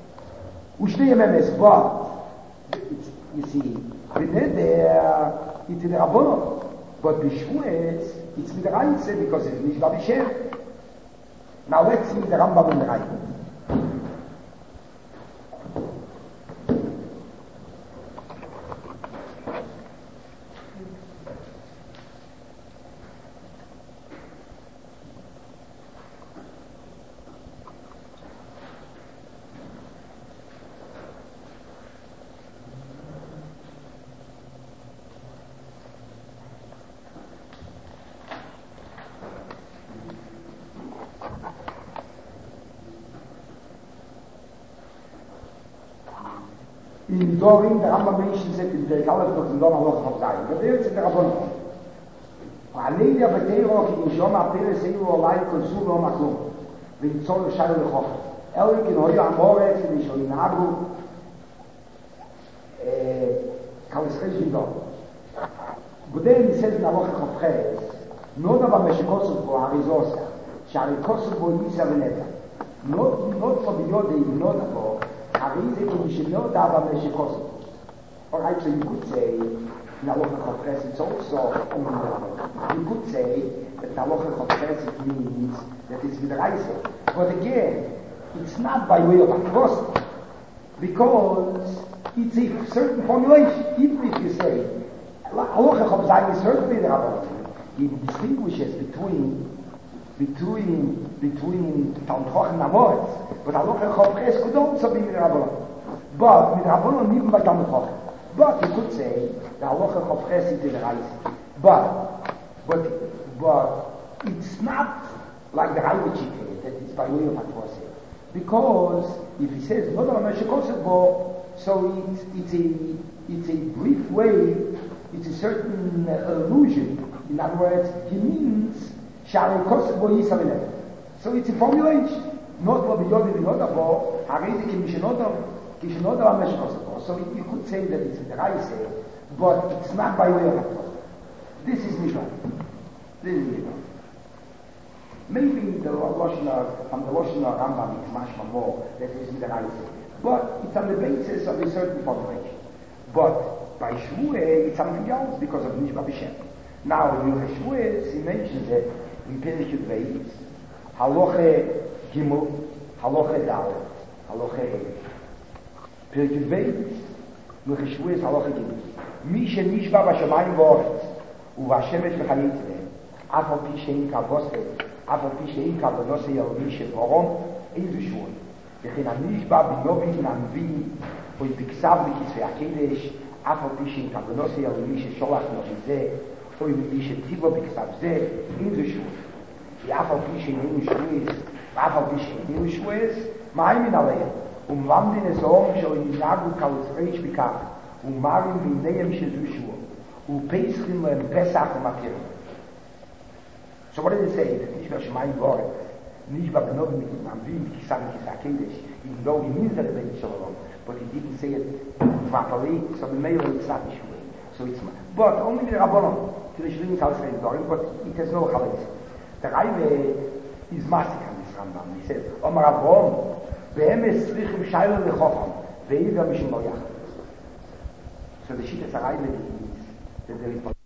U shtey memes va. You see, bi neder it's in the Rabbanot, but bi shvues it's with the Reise because it's nicht by Shem. Now let's see the Rambam in the Reise. in Dorim, der Rambam Menschen sind in der Kalef noch in Donner Loch auf sein. Der wird in der Rabon. Allein der Beteiro, die in Shoma Pele Seiru Olai Konsul Lo Maklum. Wenn Zoll Schall Lechof. Elik in Hoyo Amoretz, in Shol Nagru, Kalis Resh in Dor. Budel Nisez in Aloch Chofches, not about Meshikosu for Arizosa, Shari Kosu for Yisa Veneta. Not, not for the Yode, not about Arize, you should know that about Meshikosu. Alright, so you could say, in Aloch Chofches, it's also, you could say that Aloch Chofches means that it's Vidraise. But again, it's not by way of atrocity, because it's a certain formulation. Even if you say, Halacha Chov Zayin is certainly the Rabbanon, it distinguishes between between between Talmud Chacham and Amoretz, but Halacha Chov Ches could also be the Rabbanon. But with Rabbanon, even by Talmud Chacham. But you could say the Halacha Chov Ches is the Reise. But but but it's not like the Raiva that it's by way of atrocity. Because if he says no, no, no, so it's it's a it's a brief way, it's a certain uh, allusion. In other words, he means shall kosbo yisavele. So it's a formulation. Not what the yodi the yodabo harezi kimishnodo kishnodo ameshkosbo. So you could say that it's the Reise, but it's not by way of atrocity. This is Mishnah. This is Mishnah. Maybe the Loshna, from the Loshna Rambam, it's much more that is in the Reise. But it's on the basis of a certain formulation. But by Shmuel, it's something else because of Nishba B'Shem. Now, in Shmuel, he mentions it in Perikut Veis, Haloche Gimel, Haloche Dalet, Haloche Eid. Perikut Veis, in Shmuel, Haloche Gimel. Misha Nishba B'Shamayim V'Oretz, U'V'Hashemesh V'Chayitzveh, Afal Pi Shein Kavoseh, Afal Pi Shein Kavoseh Yalmishe Vorom, Ein V'Shmuel. וכן הנשבע ביובי ננבי ובקסב לכספי הקדש אף על פי שהתכוונוסי על מי ששולח לו זה או מי שטיבו בכסב זה אין זה שוב ואף על פי שאיננו שבועס ואף על פי שאיננו שבועס מה מן עליהם ומלמדין אזורם שלא ינהגו כלצריש בכך ומרים ביניהם שזו שוב ופסחים להם פסח ומכירים. So what did it say? That נשבע שמיים ואורץ Nishba Benobi mit Namvim, mit Kisam, mit Kisakedesh, even though he means that the Ben Shalom, but he didn't say it properly, so the male it's not Ishmael. So it's but only the Rabbanon, to the Shlim Tal Shrei Dorim, but it has no Chalais. The Raive is Masik on this Rambam. He says, Omar Avrom, Be'emes Tzrichim Shailon Lechofam, Ve'ivya Mishim Lo Yachad. So the Shittas Raive is that there is